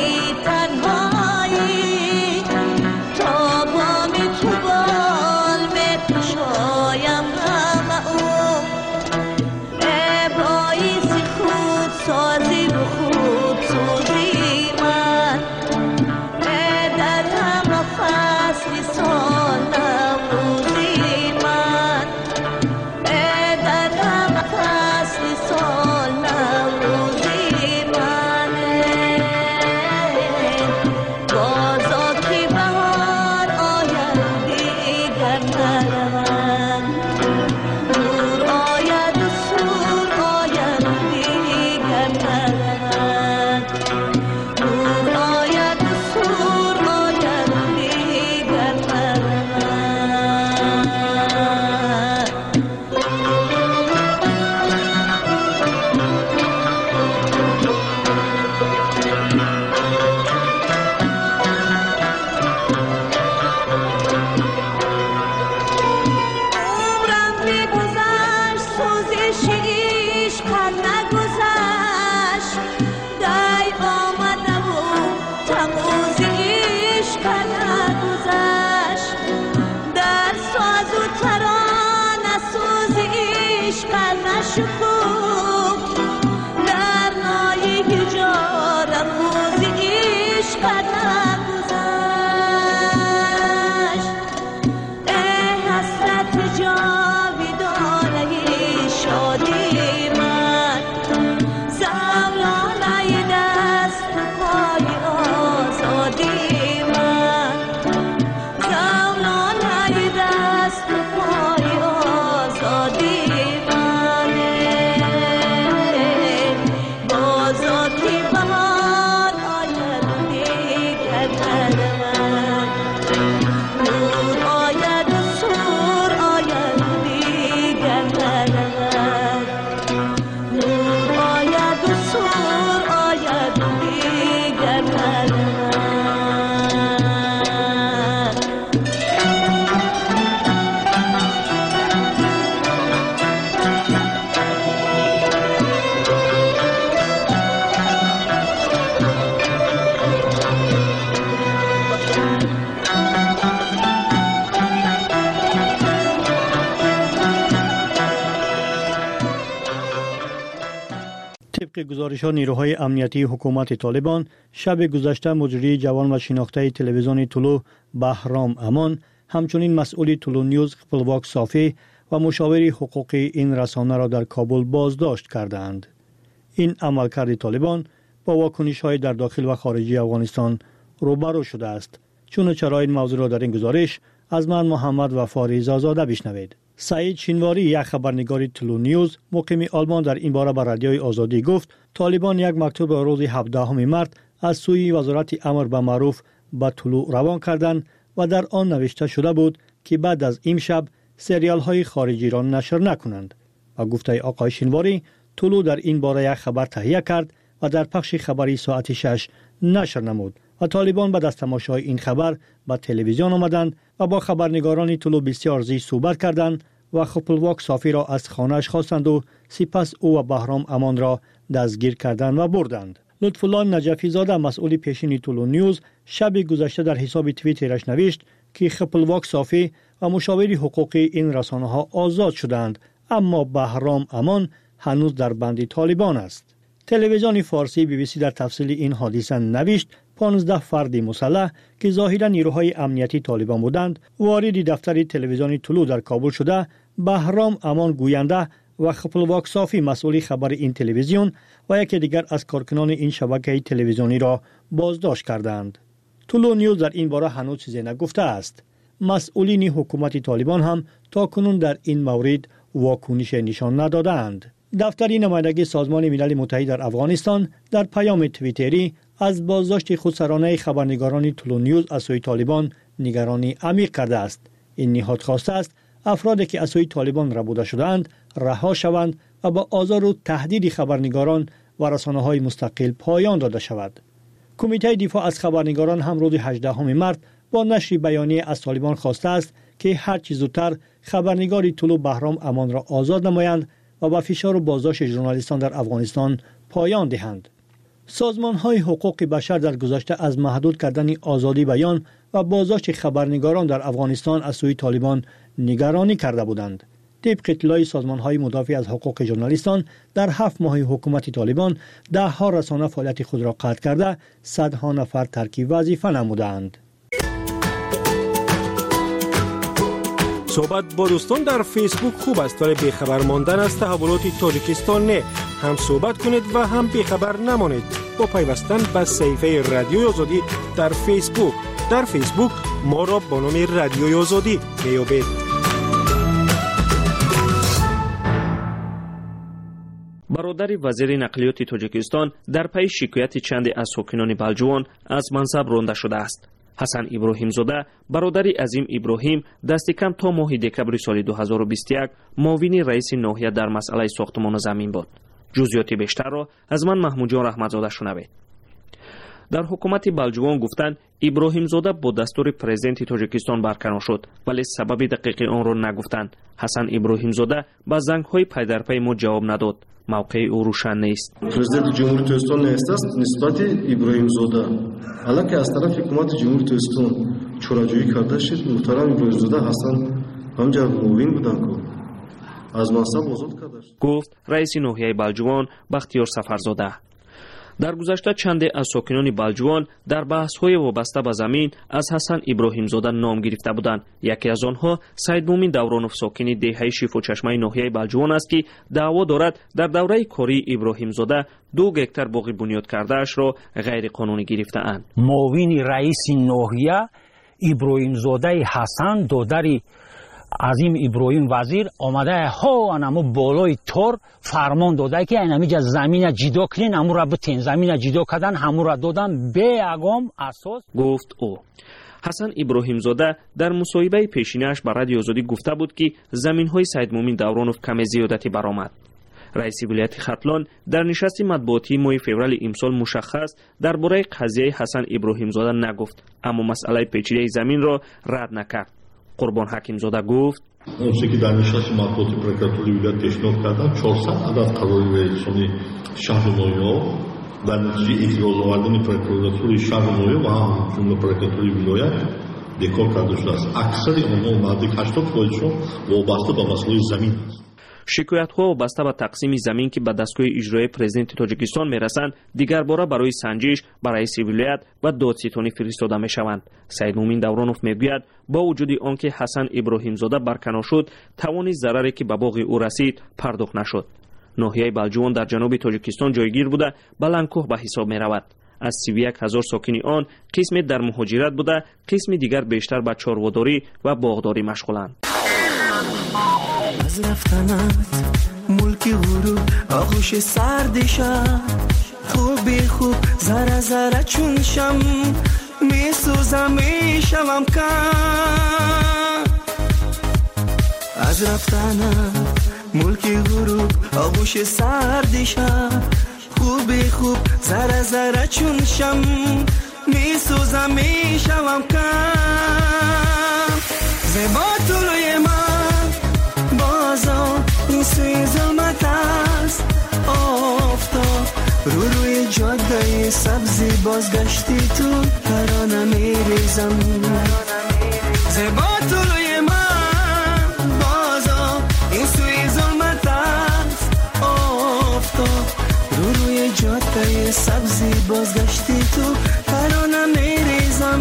طبق گزارش‌ها نیروهای امنیتی حکومت طالبان شب گذشته مجری جوان و شناخته تلویزیون طلوع بهرام امان، همچنین مسئول طلوع نیوز خپلواک صافی و مشاور حقوقی این رسانه را در کابل بازداشت کردند. این عملکرد طالبان با واکنش‌های در داخل و خارجی افغانستان روبرو شده است. چون چرا این موضوع را در این گزارش از من محمد وفا رضازاده بشنوید. سعید شینواری، یک خبرنگار طلوع نیوز مقیم آلمان، در این باره به رادیوی آزادی گفت طالبان یک مکتوب روز هفدهم مارس از سوی وزارت امر به معروف به طلوع روان کردند و در آن نوشته شده بود که بعد از این شب سریال های خارجی را نشر نکنند. و گفته آقای شینواری، طلوع در این باره یک خبر تهیه کرد و در پخش خبری ساعت شش نشر نمود و طالبان بعد از تماشای این خبر به تلویزیون آمدند و با خبرنگاران طلوع بسیار زیاد صحبت کردند و خپلواک صافی را از خانه‌اش خواستند و سپس او و بهرام امان را دستگیر کردند و بردند. لطفالله نجفی زاده، مسئول پیشین طلوع نیوز، شب گذشته در حساب توییترش نوشت که خپلواک صافی و مشاور حقوقی این رسانه ها آزاد شدند، اما بهرام امان هنوز در بند طالبان است. تلویزیون فارسی بی بی سی در تفصیل این حادثه نوشت پانزده فرد مسلح که ظاهرا نیروهای امنیتی طالبان بودند وارد دفتر تلویزیون طلوع در کابل شده بهرام امان گوینده و خپلواک صافی مسئول خبر این تلویزیون و یکی دیگر از کارکنان این شبکه تلویزیونی را بازداشت کردند. طلوع نیوز در این باره هنوز چیزی نگفته است. مسئولین حکومت طالبان هم تا کنون در این مورد واکنش نشان ندادند. دفتر نمایندگی سازمان ملل متحد در افغانستان در پیام توییتری از بازداشت خودسرانه خبرنگاران طلوع نیوز از سوی طالبان نگرانی عمیق کرده است. این نهاد خواسته است افرادی که از سوی طالبان ربوده شدند رها شوند و با آزار و تهدید خبرنگاران و رسانه‌های مستقل پایان داده شود. کمیته دفاع از خبرنگاران هم روز هجدهم مارس با نشر بیانیه از طالبان خواسته است که هر چه زودتر خبرنگار طلوع بهرام امان را آزاد نمایند و با فشار و بازداشت ژورنالیستان در افغانستان پایان دهند. سازمان‌های حقوق بشر در گذشته از محدود کردن آزادی بیان و بازداشت خبرنگاران در افغانستان از سوی طالبان نگرانی کرده بودند. طبق اطلاع سازمان‌های مدافع از حقوق ژورنالیستان در هفت ماه حکومت طالبان ده ها رسانه فعالیت خود را قطع کرده، صدها نفر ترک وظیفه نمودند. صحبت با دوستان در فیسبوک خوب است ولی بیخبر ماندن از تحولات تاجیکستان نه. هم صحبت کنید و هم بیخبر نمانید با پیوستن به صفحه رادیوی آزادی در فیسبوک. در فیسبوک ما را با نام رادیوی آزادی میابید. برادر وزیر نقلیات تاجیکستان در پی شکایت چند از ساکنان بلجوان از منصب رانده شده است. حسن ابراهیم زاده، برادری عظیم ابراهیم، دست کم تا ماه دکبر سال دو هزار و بیست و یک معاون رئیس ناحیه در مسئله ساختمان زمین بود. جزئیات بیشتر را از من محمود جان رحمتزاده شنوید. در حکومت بلجوان گفتند ابراهیم زاده با دستور پرزیدنت تاجیکستان برکنار شد ولی سبب دقیق آن را نگفتند. حسن ابراهیم زاده با زنگ‌های پی در پی ما جواب نداد. موقع او روشن نیست. پرزیدنت جمهوری تاجیکستان نیست است نسبت ابراهیم زاده حالا که از طرف حکومت جمهوری تاجیکستان چوراجویی کرده شد. محترم ابراهیم زاده حسن همجا معاون بودند که از منصب آزاد کرده شد. گفت رئیس ناحیه بلجوان بختیار سفرزاده. در گذشته چند از ساکنان بلجوان در بحث‌های وابسته به زمین از حسن ابراهیم زاده نام گرفته بودند. یکی از آنها سید مومن دورانوف ساکن دهه شیف و چشمه ناحیه بلجوان است که دعوا دارد در دوره کاری ابراهیم زاده دو گکتر باغ بنیاد کرده‌اش را غیر قانونی گرفته‌اند. معاون رئیس ناحیه ابراهیم زاده حسن دادری عظیم ابراهیم وزیر آمده ها انمو بالای تور فرمان داده که اینمیجا زمین جدا کنین همون را بتین زمین جدا کردن همون را دادن به اقام اساس. گفت او. حسن ابراهیم زاده در مصاحبه پیشینش با رادیو آزادی گفته بود که زمین های سید مومن دورانوف کم زیادتی برآمد. رئیس ولایت ختلان در نشست مطبوعاتی ماه فوریه امسال مشخص درباره قضیه حسن ابراهیم زاده نگفت، اما مسئله پیچیده زمین را رد نکرد. قربان حکیم زاده گفت اونچه که در نشست مطبوعاتی پرکراتوری ولایت پیشنهاد کردند چهارصد عدد قراری رئیسان شهر نویا در نتیجه اعتراض آوردن پرکراتوری شهر نویا و هم جمله پرکراتوری ولایت بکار کرده شده است. اکثر آنها نزدیک هشتاد فیصدشون وابسته به مسئله زمین است. шикоятҳо вобаста ба тақсими замин ки ба дастгоҳи иҷроии президенти тоҷикистон мерасанд дигар бора барои санҷиш ба раиси вилоят ва додситонӣ фиристода мешаванд. Саидмуъмин Давронов мегӯяд бо вуҷуди он ки Ҳасан Иброҳимзода барканор шуд, тавони зараре ки ба боғи ӯ расид пардохт нашуд. ноҳияи балҷувон дар ҷануби тоҷикистон ҷойгир буда баландкӯҳ ба ҳисоб меравад. аз сию як ҳазор сокини он қисме дар муҳоҷират буда, қисми дигар бештар ба чорводорӣ ва боғдорӣ машғуланд. از رفتنت ملکی غروب آغوش سردی شب خوبی خوب ذره ذره چون شم میسوزم میشوم کم از رفتنت ملکی غروب آغوش سردی شب خوبی خوب ذره ذره چون شم میسوزم میشوم کم زیبا طلوی من بازا این سوی ظلمت است آفتاب رو روی جاده سبزی بازگشتی تو ترانه میریزم زیبا طلوی من بازا این سوی ظلمت است آفتاب رو روی جاده سبزی بازگشتی تو ترانه میریزم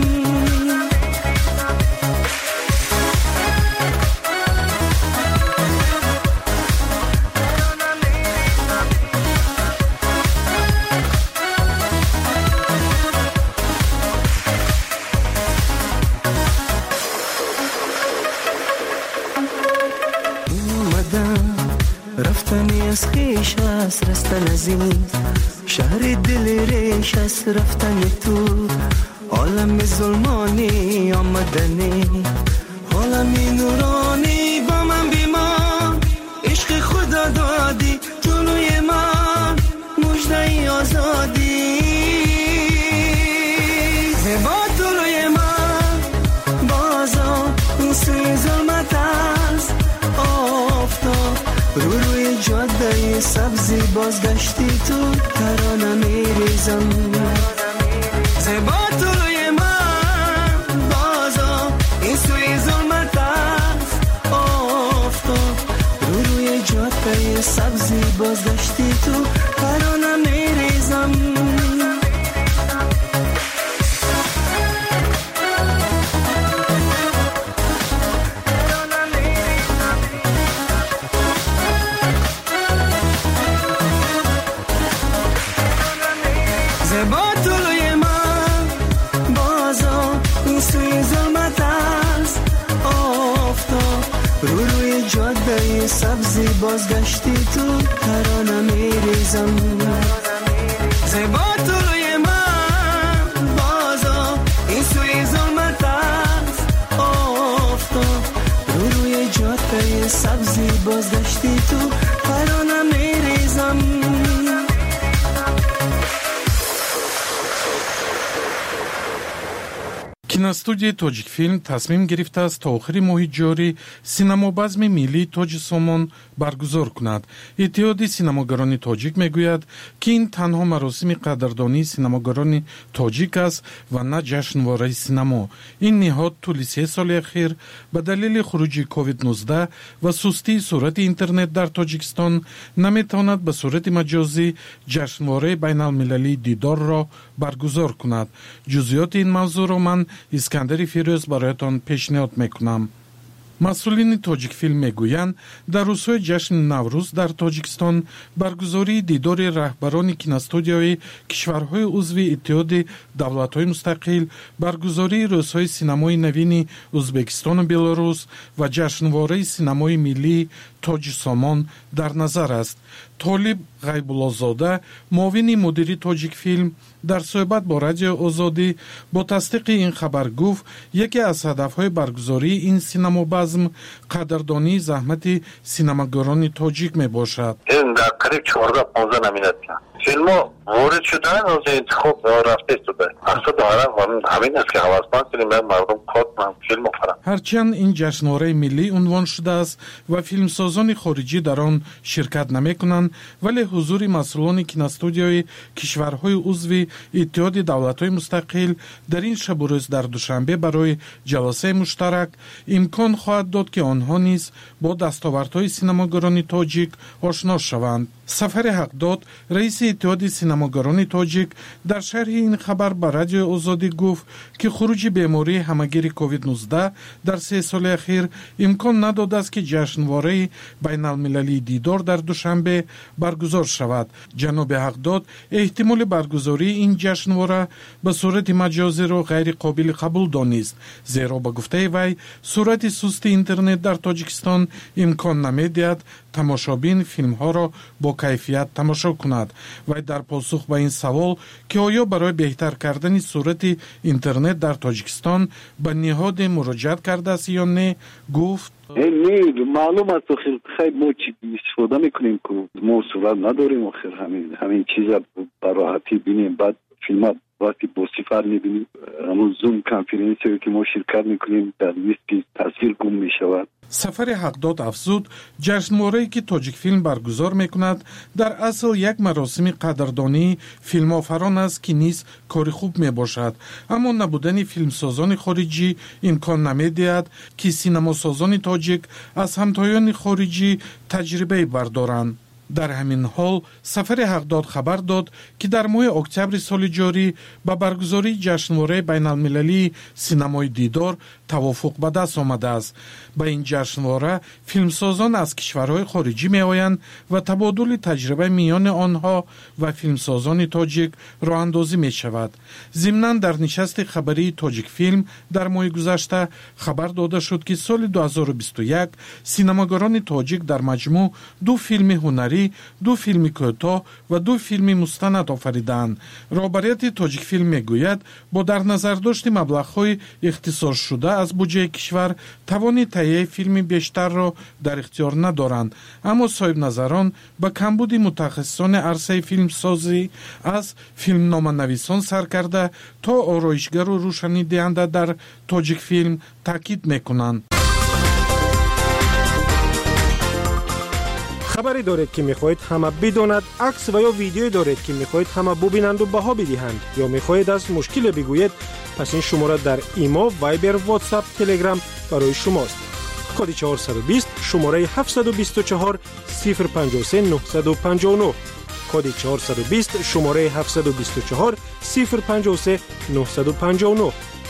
رفتنی از خیش است رستن از این شهر دل ریش است رفتن تو عالم ظلمانی آمدنی عالمی نورانی با من بیمان عشق خدا دادی جلوی من مژده آزادی زیبا جلوی من بازا این سوی ظلمت است آفتاب رو روی جاده سبزی بازگشتی تو ترانه میریزم زیبا طلوی من بازا این سوی ظلمت است آفتاب رو روی جاده سبزی بازگشتی تو ترانه میریزم زیبا طلوی من بازا این سوی ظلمت است آفتاب رو روی جاده سبزی بازگشتی تو ترانه میریزم زیبا طلوی من بازا این سوی ظلمت است آفتاب رو روی جاده سبزی بازگشتی تو ترانه میریزم киностудияи тоҷикфилм тасмим гирифтааст то охири моҳи ҷорӣ синамобазми миллии тоҷи сомон баргузор кунад. иттиҳоди синамогарони тоҷик мегӯяд ки ин танҳо маросими қадрдонии синамогарони тоҷик аст ва на ҷашнвораи синамо. ин ниҳод тӯли се соли ахир ба далели хуруҷи ковид нуздаҳ ва сустии сурати интернет дар тоҷикистон наметавонад ба сурати маҷозӣ ҷашнвораи байналмилалии дидорро баргузор кунад. ҷузъиёти ин мавзӯъро ман искандари фирӯз бароятон пешниҳод мекунам. масъулини тоҷикфилм мегӯянд дар рӯзҳои ҷашни наврӯз дар тоҷикистон баргузории дидори раҳбарони киностудияҳои кишварҳои узви иттиҳоди давлатҳои мустақил, баргузории рӯзҳои синамои навини ӯзбекистону белорус ва ҷашнвораи синамои миллии тоҷи сомон дар назар аст. толиб ғайбуллозода, муовини мудири тоҷикфилм, дар суҳбат бо радиои озодӣ бо тасдиқи ин хабар гуфт, яке аз ҳадафҳои баргузории ин синамобазм қадрдонии заҳмати синамогарони тоҷик мебошад. ин дар қариб чордаҳ понздаҳ номинатсия се فیلم‌ها وارد شدن از انتخاب رفته شده. اصلا دارن همین است که حواسمند کنیم مردم کات فیلم بخورن. هرچند این جشنواره ملی عنوان شده است و فیلمسازان خارجی در آن شرکت نمی‌کنند، ولی حضور مسئولان کینوستودیوی کشورهای عضو اتحاد دولت‌های مستقل در این شب و روز در دوشنبه برای جلسه مشترک امکان خواهد داد که آنها نیز با دستاوردهای سینماگران تاجیک آشنا شوند. سفر حقداد، رئیس اتحاد سینماگران تاجیک، در شرح این خبر به رادیو آزادی گفت که خروج بیماری همگیر کووید نوزده در سه سال اخیر امکان نداده است که جشنواره بین المللی دیدار در دوشنبه برگزار شود. جناب حقداد احتمال برگزاری این جشنواره به صورت مجازی را غیر قابل قبول دانست، زیرا به گفته وی سرعت سست اینترنت در تاجیکستان امکان نمی‌دهد تماشابین فیلم ها را با کیفیت تماشا کند. و در پاسخ به این سوال که آیا برای بهتر کردن سرعت اینترنت در تاجیکستان به نهاد مراجعت کرده است یا نه گفت نه معلوم است خیلی خیلی ما چی استفاده میکنیم که ما سرعت نداریم آخر همین همین چیزا به راحتی بینیم. بعد فیلم ها وقتی با صفر میبینیم همون زوم کنفرانسی که ما شرکت میکنیم در لیست تصویر گم میشود. سفر حقداد افزود جشنواره‌ای که تاجیک فیلم برگزار میکند در اصل یک مراسم قدردانی فیلم آفران است که نیز کار خوب میباشد، اما نبودن فیلمسازان خارجی امکان نمیدهد که سینماسازان تاجیک از همتایان خارجی تجربه بردارند. در همین حال سفر حقداد خبر داد که در ماه اکتبر سال جاری با برگزاری جشنواره بین المللی سینمای دیدار توافق به دست آمده است. با این جشنواره فیلمسازان از کشورهای خارجی می آیند و تبادل تجربه میان آنها و فیلمسازان تاجیک راه اندازی می شود. ضمناً در نشست خبری تاجیک فیلم در ماه گذشته خبر داده شد که سال دو هزار و بیست و یک سینماگران تاجیک در مجموع دو فیلم هنری، دو فیلم کوتاه و دو فیلم مستند آفریدند. رهبریت تاجیک فیلم میگوید با در نظر داشت مبلغ‌های اختصاص شده از بودجه کشور توان تهیه فیلم بیشتر را در اختیار ندارند، اما صاحب نظران با کمبود متخصصان عرصه فیلم سازی از فیلم نامه‌نویسان سرکرده تا آرایشگر و روشنی دهنده در تاجیک فیلم تاکید میکنند. خبری دارید که میخواهید همه بداند، عکس و یا ویدیویی دارید که میخواهید همه ببینند و بها بدهند، یا میخواهید از مشکل بگویید، پس این شماره در ایما، وایبر، واتساپ، تلگرام برای شماست. کد چهارصد و بیست شماره هفتصد و بیست و چهار صفر پنجاه و سه نهصد و پنجاه و نه. کد چهارصد و بیست شماره هفتصد و بیست و چهار صفر پنجاه و سه نهصد و پنجاه و نه.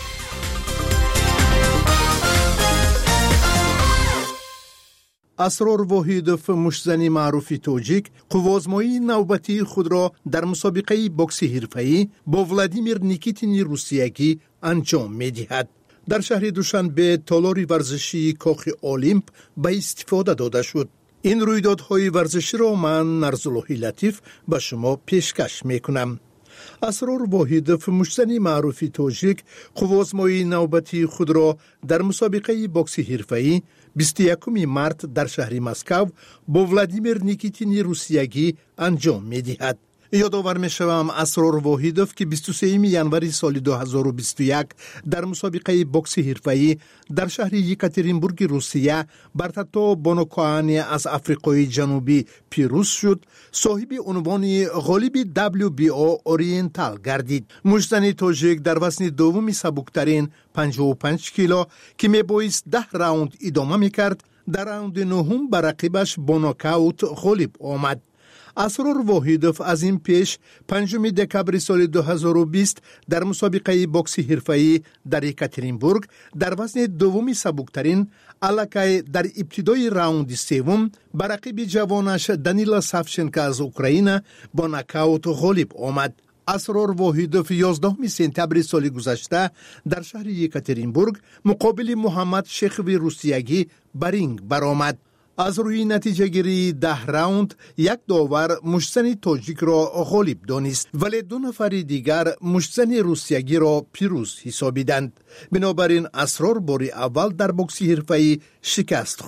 اسرار واحدوف مشتزنی معروف تاجیک قوازمایی نوبتی خود را در مسابقه بوکس حرفه‌ای با ولادیمیر نیکیتین روسیایی انجام می‌دهد. در شهر دوشنبه تالار ورزشی کاخ المپ به استفاده داده شد. این رویدادهای ورزشی را من نرزاللهی لطیف به شما پیشکش میکنم. اسرار واحدوف مشتزنی معروف تاجیک قوازمایی نوبتی خود را در مسابقه بوکس حرفه‌ای بیست و یکم مارس در شهر مسکو با ولادیمیر نیکیتین روسیایی انجام می‌دهد. یادآور می‌شوم اسرار واحدوف که بیست و سوم ژانویه سال دو هزار و بیست و یک در مسابقه بوکس حرفه‌ای در شهر یکاترینبورگ روسیه بر تتا بونوکوانی از آفریقای جنوبی پیروز شد، صاحب عنوان غالب دبلیو بی او اورینتال گردید. مشتزن تاجیک در وزن دوم سبکترین پنجاه و پنج کیلو که میبایست ده راوند ادامه میکرد، در راوند نهم بر رقیبش با نوکاوت غالب آمد. اسرار واحدوف از این پیش پنجم دکبر سال دو هزار و بیست در مسابقه بوکس حرفه‌ای در یکاترینبورگ در وزن دومی سبکترین الکای در ابتدای راوند سوم بر رقیب جوانش دانیلا سافچنکو از اوکراین با نوکاوت غالب آمد. اسرار واحدوف یازدهم سپتامبر سال گذشته در شهر یکاترینبورگ مقابل محمد شیخوی روسیایی به رینگ برآمد. از روی نتیجه گیری ده راوند یک داور مشتزن تاجیک را غالب دانست، ولی دو نفر دیگر مشتزن روسیایی را پیروز حسابیدند. بنابراین اسرار بار اول در بوکس حرفه‌ای شکست خورد.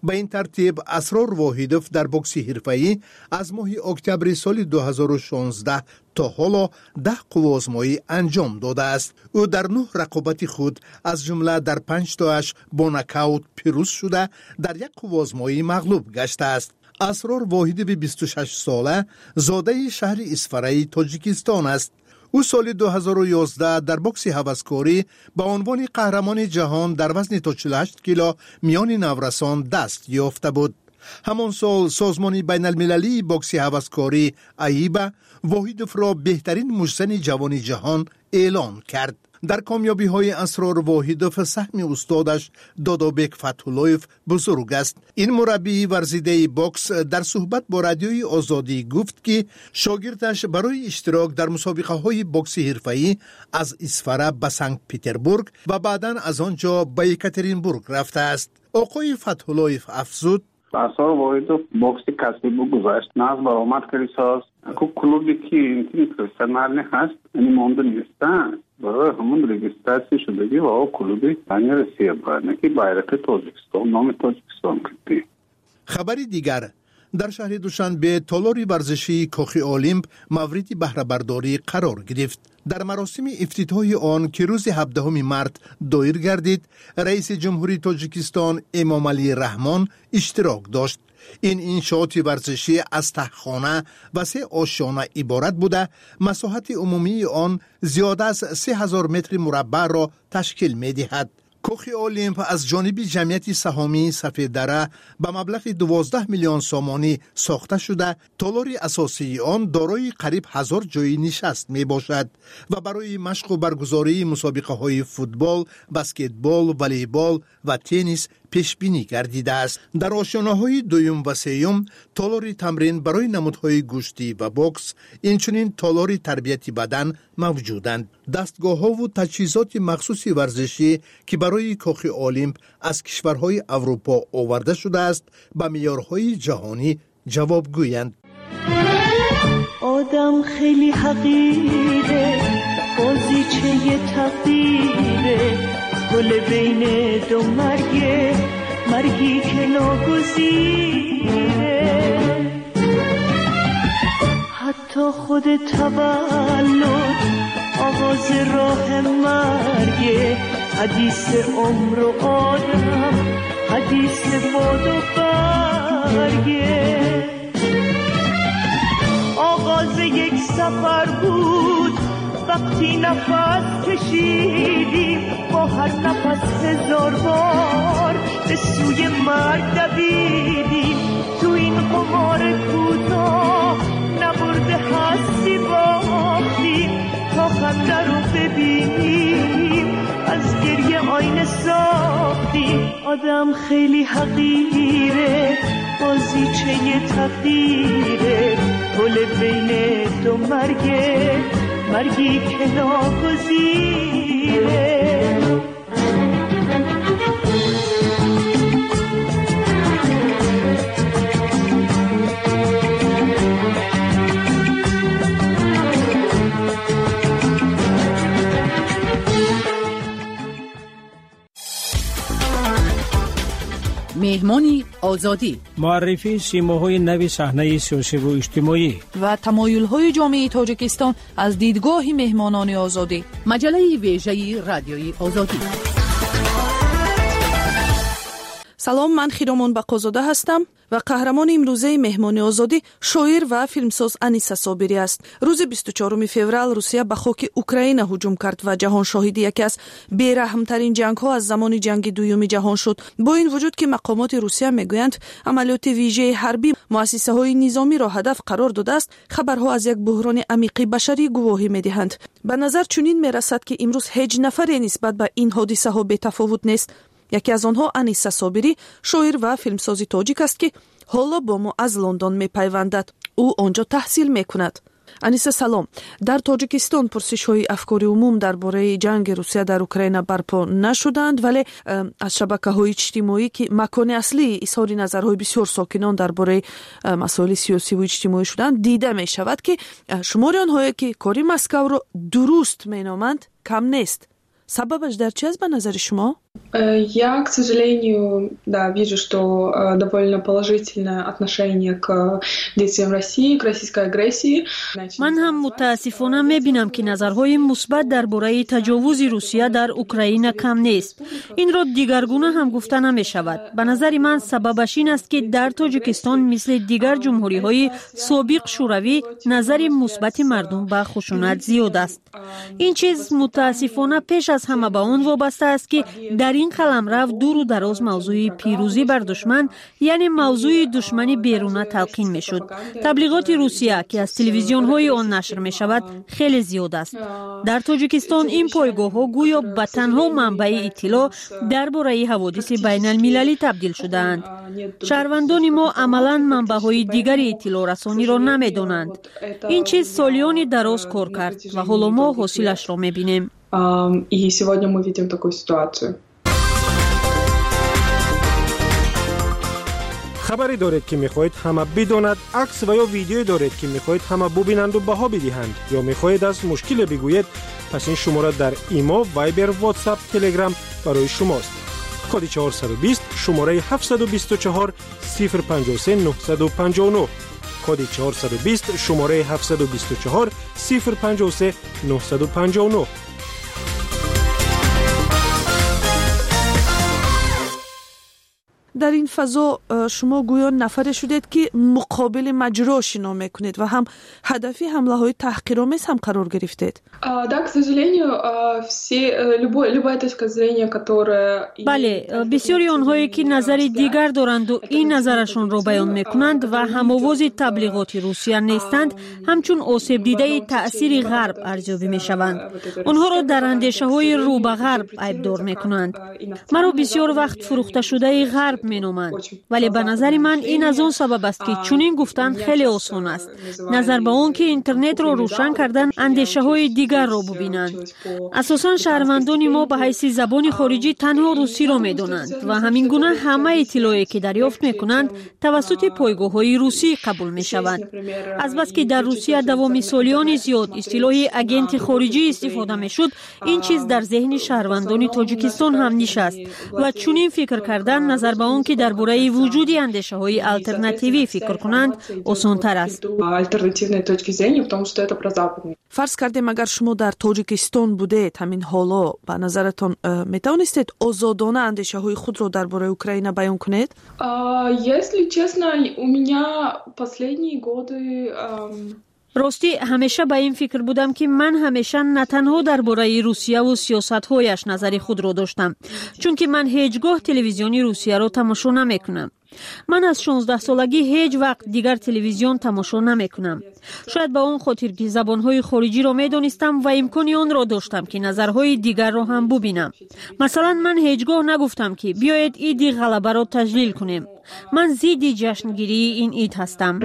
به این ترتیب اسرار واحدوف در بوکس حرفه‌ای از ماه اکتبر سال دو هزار و شانزده تا حالا ده قوازمایی انجام داده است. او در نه رقابت خود از جمله در پنج تاش با نکاوت پیروز شده در یک قوازمایی مغلوب گشته است. اسرار واحدی بیست و شش ساله زاده شهر اصفهان تاجیکستان است. او سال دو هزار و یازده در بوکس هوسکاری به عنوان قهرمان جهان در وزن تا چهل و هشت کیلو میان نورسان دست یافته بود. همان سال سازمان بین المللی بوکس هوسکاری ایبا واحدوف را بهترین مجسن جوان جهان اعلان کرد. در کامیابی های اسرار واحدوف سهم استادش دادابک فتح‌اللهیف بزرگ است. این مربی ورزیده بوکس در صحبت با رادیوی آزادی گفت که شاگردش برای اشتراک در مسابقه های بوکس حرفه‌ای از اصفهان به سنت پترزبورگ و بعداً از آنجا به یکاترینبورگ رفته است. آقای فتح‌اللهیف افزود: اسرار واحدوف بوکس کسبی گذاشت ناز برآمد کریساس کو کلوبی که این پروفسیونال هست یعنی مونده نیستن برای همون رجیستراسی شدگی و او کلوبی بانی رسیه برای که بایرق تاجیکستان نام تاجیکستان کردی. خبری دیگر در شهر دوشنبه تالار ورزشی کاخ المپ مورد بهره برداری قرار گرفت. در مراسم افتتاحی آن که روز هفدهم مارس دایر گردید، رئیس جمهوری تاجیکستان امام علی رحمان اشتراک داشت. این انشاءات ورزشی از تهخانه و سه آشیانه عبارت بوده، مساحت عمومی آن زیاده از سه هزار متر مربع را تشکیل می دهد. کاخ المپ از جانب جمعیت سهامی سفید دره به مبلغ دوازده میلیون سامانی ساخته شده. تالار اساسی آن دارای قریب هزار جای نشست می باشد و برای مشق و برگزاری مسابقه های فوتبال، بسکتبال، والیبال و تنیس پیش بینی گردیده است. در آشیانه های دوم و سوم تالار تمرین برای نمودهای گوشتی و بوکس، اینچنین تالار تربیتی بدن موجودند. دستگاه ها و تجهیزات مخصوص ورزشی که برای کاخ المپ از کشورهای اروپا آورده شده است به معیارهای جهانی جوابگویند. آدم خیلی حقیره، بازیچه تقدیره، گل بین دو مرگه، مرگی که ناگزیره. حتی خود تولد آغاز راه مرگه، حدیث عمر و آدم، حدیث باد و برگه. آغاز یک سفر بود وقتی نفس کشیدیم، با هر نفس هزار بار به سوی مرگ دویدیم. تو این قمار کوتاه نبرده هستی باختیم، تا خنده رو ببینیم از گریه آینه ساختیم. آدم خیلی حقیره، بازیچه تقدیره، گل بین دو مرگه، مرگی که ناگزیره. مهمانی آزادی، معرفی سیماهای نوی صحنه سیاسی و اجتماعی و تمایل‌های جامعه تاجیکستان از دیدگاه مهمانان آزادی. مجله ویژه رادیوی آزادی. سلام، من خیرامان بقازاده هستم و قهرمان امروزه مهمان آزادی شاعر و فیلمساز انیسه صابری است. روز بیست و چهارم فوریه روسیه به خاک اوکراین هجوم کرد و جهان شاهد یکی از بی‌رحم‌ترین جنگ‌ها از زمان جنگ دوم جهان شد. با این وجود که مقامات روسیه میگویند عملیات ویژه حربی مؤسسه‌های نظامی را هدف قرار داده است، خبرها از یک بحران عمیق بشری گواهی می‌دهند. به نظر چنین می‌رسد که امروز هیچ نفری نسبت به این حادثه‌ها بی‌تفاوت نیست. یکی از آنها انیسه صابری، شاعر و فیلمساز تاجیک است که حالا با ما از لندن میپیوندد. او آنجا تحصیل میکند. انیسه سلام. در تاجیکستان پرسش‌های افکار عموم درباره جنگ روسیه در اوکراین برپا نشدند، ولی از شبکه‌های اجتماعی که مکان اصلی اظهار نظرهای بسیار ساکنان درباره مسائل سیاسی و اجتماعی شدند، دیده می شود که شمار آنهایی که کاری مسکو را درست مینامند کم نیست. سببش در چه است به نظر شما؟ Я, к сожалению, да, вижу, что довольно положительное отношение к действиям России, к российской агрессии. من هم متاسفانه می‌بینم که نظرهای مثبت درباره تجاوز روسیه در اوکراین کم نیست. این را دیگرگونه هم گفته نمی‌شود. به نظر من سببش این است که در تاجیکستان مثل دیگر جمهوری‌های سابق شوروی نظر مثبت مردم به خشونت زیاد است. این چیز متاسفانه پیش از همه به آن وابسته است که در این قلمرو دور و دراز موضوع پیروزی بر دشمن یعنی موضوع دشمنی بیرونه تلقین می شد. تبلیغات روسیه که از تلویزیون های آن نشر می شود خیلی زیاد است. در تاجیکستان این پایگاه ها گویا به تنها منبع اطلاع درباره حوادث بین المللی تبدیل شدند. شهروندان ما عملا منبع های دیگر اطلاع رسانی را نمی دانند. این چیز سالیان دراز کار کرد و حالا ما حاصلش را می بینیم. И сегодня мы видим такую ситуацию. خبری دارید که میخواهید همه بداند، عکس و یا ویدیویی دارید که میخواهید همه ببینند و بها بدهند یا میخواهید از مشکل بگویید، پس این شماره در ایما، وایبر، واتساپ، تلگرام برای شماست. کد چهارصد و بیست شماره هفتصد و بیست و چهار صفر پنجاه و سه نهصد و پنجاه و نه. کد چهارصد و بیست شماره هفتصد و بیست و چهار صفر پنجاه و سه نهصد و پنجاه و نه. در این فضا شما گویا نفر شدید که مقابل مجرا شنا میکنید و هم هدفی حمله های تحقیرآمیز هم قرار گرفتید. Да, к сожалению, все любое любая точка зрения, которая بله، بسیاری آنهایی که نظر دیگر دارند و این نظرشون را بیان میکنند و هم‌آواز تبلیغات روسیه نیستند، همچون آسیب دیده تأثیر غرب ارزیابی میشوند. آنها را در اندیشه های رو به غرب عیبدار میکنند. مرا بسیار وقت فروخته شده غرب مینامند، ولی به نظر من این از آن سبب است که چنین گفتن خیلی آسان است. نظر به آن که اینترنت را روشن کردن اندیشه های دیگر را ببینند. اساساً شهروندان ما به حیث زبان خارجی تنها روسی را میدانند و همین گونه همه اطلاعی که دریافت میکنند توسط پایگاه های روسی قبول میشوند. از بس که در روسیه دوام سالیان زیاد اصطلاح اگنت خارجی استفاده میشد، این چیز در ذهن شهروندان تاجیکستان هم نشست و چنین فکر کردن نظر به آن که درباره وجود اندیشه های الटरनेटिवی فکر کنند آسان‌تر است. فرض کردیم اگر شما در تاجیکستان بودید همین حالا، به نظرتان میتوانستید آزادانه اندیشه های خود را درباره اوکراین بیان کنید؟ Если честно, у меня последние годы راستی همیشه به این فکر بودم که من همیشه نه تنها درباره روسیه و سیاست‌هایش نظری خود را داشتم، چون که من هیچگاه تلویزیونی روسیه را تماشا نمی‌کنم. من از شانزده سالگی هیچ وقت دیگر تلویزیون تماشا نمی‌کنم. شاید به اون خاطر که زبان‌های خارجی را می‌دانستم و امکان آن را داشتم که نظرهای دیگر را هم ببینم. مثلا من هیچگاه نگفتم که بیایید عید غلبه را تجلیل کنیم. من ضد جشنگیری این عید هستم.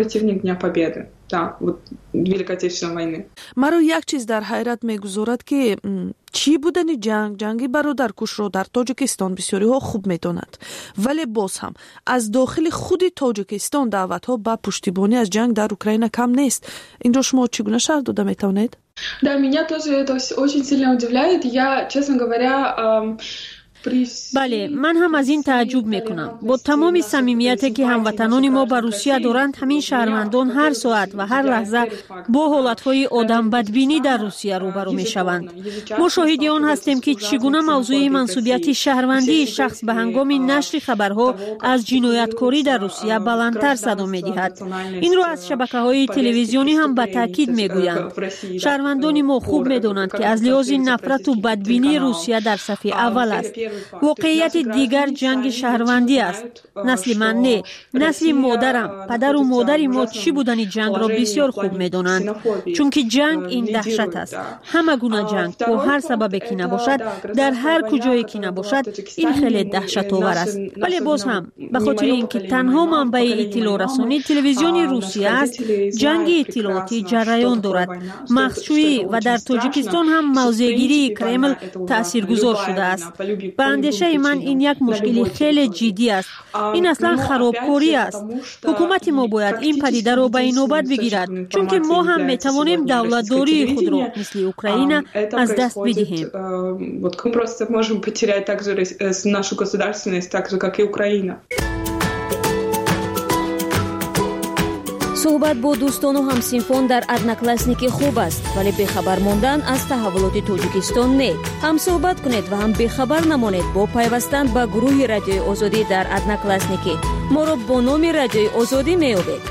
مرا یک چیز در حیرت میگذارد که چی بودن جنگ جنگی برادرکش را در تاجیکستان بسیاری ها خوب میدانند، ولی باز هم از داخل خود تاجیکستان دعوت ها به پشتیبانی از جنگ در اوکراین کم نیست. این را شما چگونه شرح داده میتوانید؟ Да, меня тоже это очень сильно удивляет. Я, честно говоря, بله، من هم از این تعجب میکنم. با تمام صمیمیتی که هموطنان ما به روسیه دارند، همین شهروندان هر ساعت و هر لحظه با حالتهای آدم بدبینی در روسیه روبرو میشوند. ما شاهد آن هستیم که چگونه موضوع منسوبیت شهروندی شخص به هنگام نشر خبرها از جنایتکاری در روسیه بلندتر صدا میدهد. این را از شبکه‌های تلویزیونی هم به تاکید میگویند. شهروندان ما خوب میدانند که از لحاظ نفرت و بدبینی روسیه در صف اول است. واقعیت دیگر جنگ شهروندی است. نسل من نه، نسل مادرم، پدر و مادر ما چی بودن جنگ را بسیار خوب میدانند، چون که جنگ این دهشت است. همه گونه جنگ با هر سببی که نباشد، در هر کجایی که نباشد، این خیلی دهشت آور است. ولی باز هم به خاطر اینکه تنها منبع اطلاع رسانی تلویزیون روسیه است، جنگ اطلاعاتی جریان دارد. مخزن‌شویی و در تاجیکستان هم موضع‌گیری کرمل تاثیرگذار شده است. به اندیشه من این یک مشکل خیلی جدی است. این اصلا خرابکاری است. حکومت ما باید این پدیده را به نوبت بگیرد، چون که ما هم میتوانیم دولتداری خود را مثل اوکراین از دست بدهیم. صحبت با دوستان و همسینفون در ادناکلاسنیکی خوب است، ولی بخبر موندن از تحولات تاجیکستان نه. هم صحبت کنید و هم بخبر نمانید با پیوستن به گروه رادیوی آزادی در ادناکلاسنیکی. ما را با نام رادیوی آزادی میابید.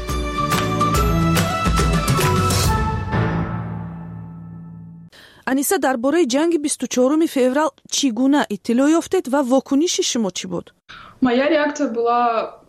انیسا، درباره جنگ بیست و چهارم فеврал چگونه اطلاع یافتید و واکنش شما چی بود؟ Моя реакция была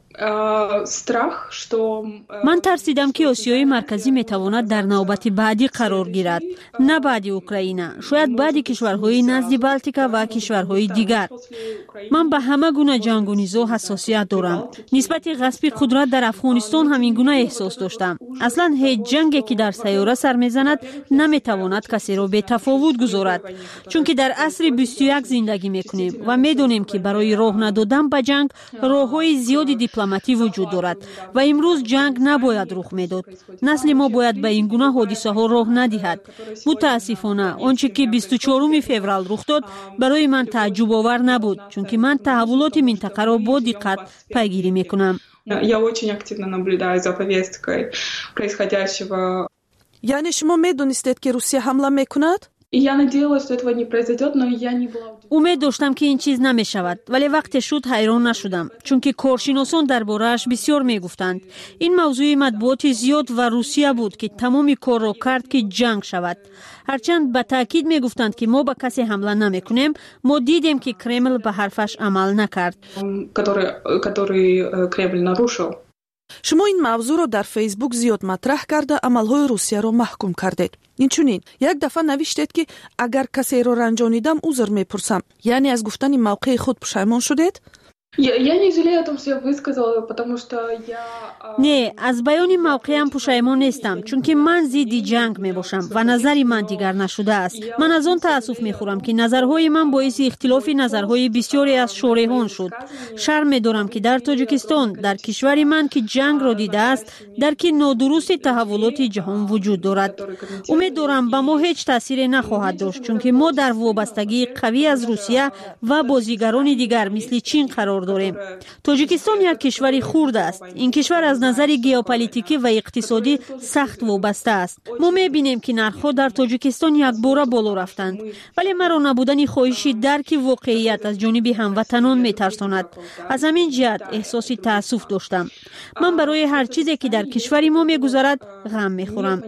من ترسیدم که آسیای مرکزی میتواند در نوبت بعدی قرار گیرد، نه بعد اوکراین، شاید بعد کشورهای نزد بالتیکا و کشورهای دیگر. من به همه گونه جنگ و نزاع حساسیت دارم. نسبت غصب قدرت در افغانستان همین گونه احساس داشتم. اصلا هیچ جنگی که در سیاره سر میزند نمیتواند کسی را به تفاوت گذارد، چون که در عصر بیست و یک زندگی میکنیم و میدونیم که برای راه ندادن به جنگ راههای زیادی دیپلماتی وجود دارد و امروز جنگ نباید رخ میداد. نسل ما باید به این گونه حادثه ها راه ندهد. متاسفانه آنچه که بیست و چهارم فеврал رخ дад برای من تعجب آور نبود، چون که من تحولات منطقه را با دقت پیگیری میکنم. Я очень активно наблюдаю за повесткой происходящего. یعنی شما میدونستید که روسیه حمله میکند؟ Я надеялась, что этого не произойдет, но я не была. امید داشتم که این چیز نمی شود، ولی وقتی شد حیران نشدم، چون که کارشناسان درباره‌اش بسیار می گفتند. این موضوع مطبوعات زیاد و روسیه بود که تمام کار را کرد که جنگ شود. هرچند به تاکید می گفتند که ما به کسی حمله نمی کنیم، ما دیدیم که کرمل به حرفش عمل نکرد. который который Кремль нарушил. شما این موضوع را در فیسبوک زیاد مطرح کرده عملهای روسیه را محکوم کردید. اینچنین یک دفعه نوشتید که اگر کسی را رنجانیدم عذر میپرسم. یعنی از گفتن موقع خود پشیمان شدید؟ Я, я не жалею о том, что я высказала, потому что я... نه، از بیان موقعم پشیمان نیستم، چون که من ضد جنگ می باشم و نظری من دیگر نشده است. من از آن تأسف می خورم که نظرهای من باعث اختلاف نظرهای بسیاری از شارحان شد. شرم می دارم که در تاجیکستان، در کشور من که جنگ را دیده است، درک نادرست تحولات جهان وجود دارد. امید دارم به ما هیچ تأثیری نخواهد داشت، چون که ما در وابستگی قوی از روسیه و بازیگران دیگر مثل چین قرار داریم. تاجیکستان یک کشور خرد است. این کشور از نظر ژئوپلیتیکی و اقتصادی سخت وابسته است. ما می‌بینیم که نرخ‌ها در تاجیکستان یک باره بالا رفتند، ولی مرا نبودن خواهش درک واقعیت از جانب هموطنان می‌ترساند. از همین جهت احساس تأسف داشتم. من برای هر چیزی که در کشور ما می‌گذرد غم می‌خورم.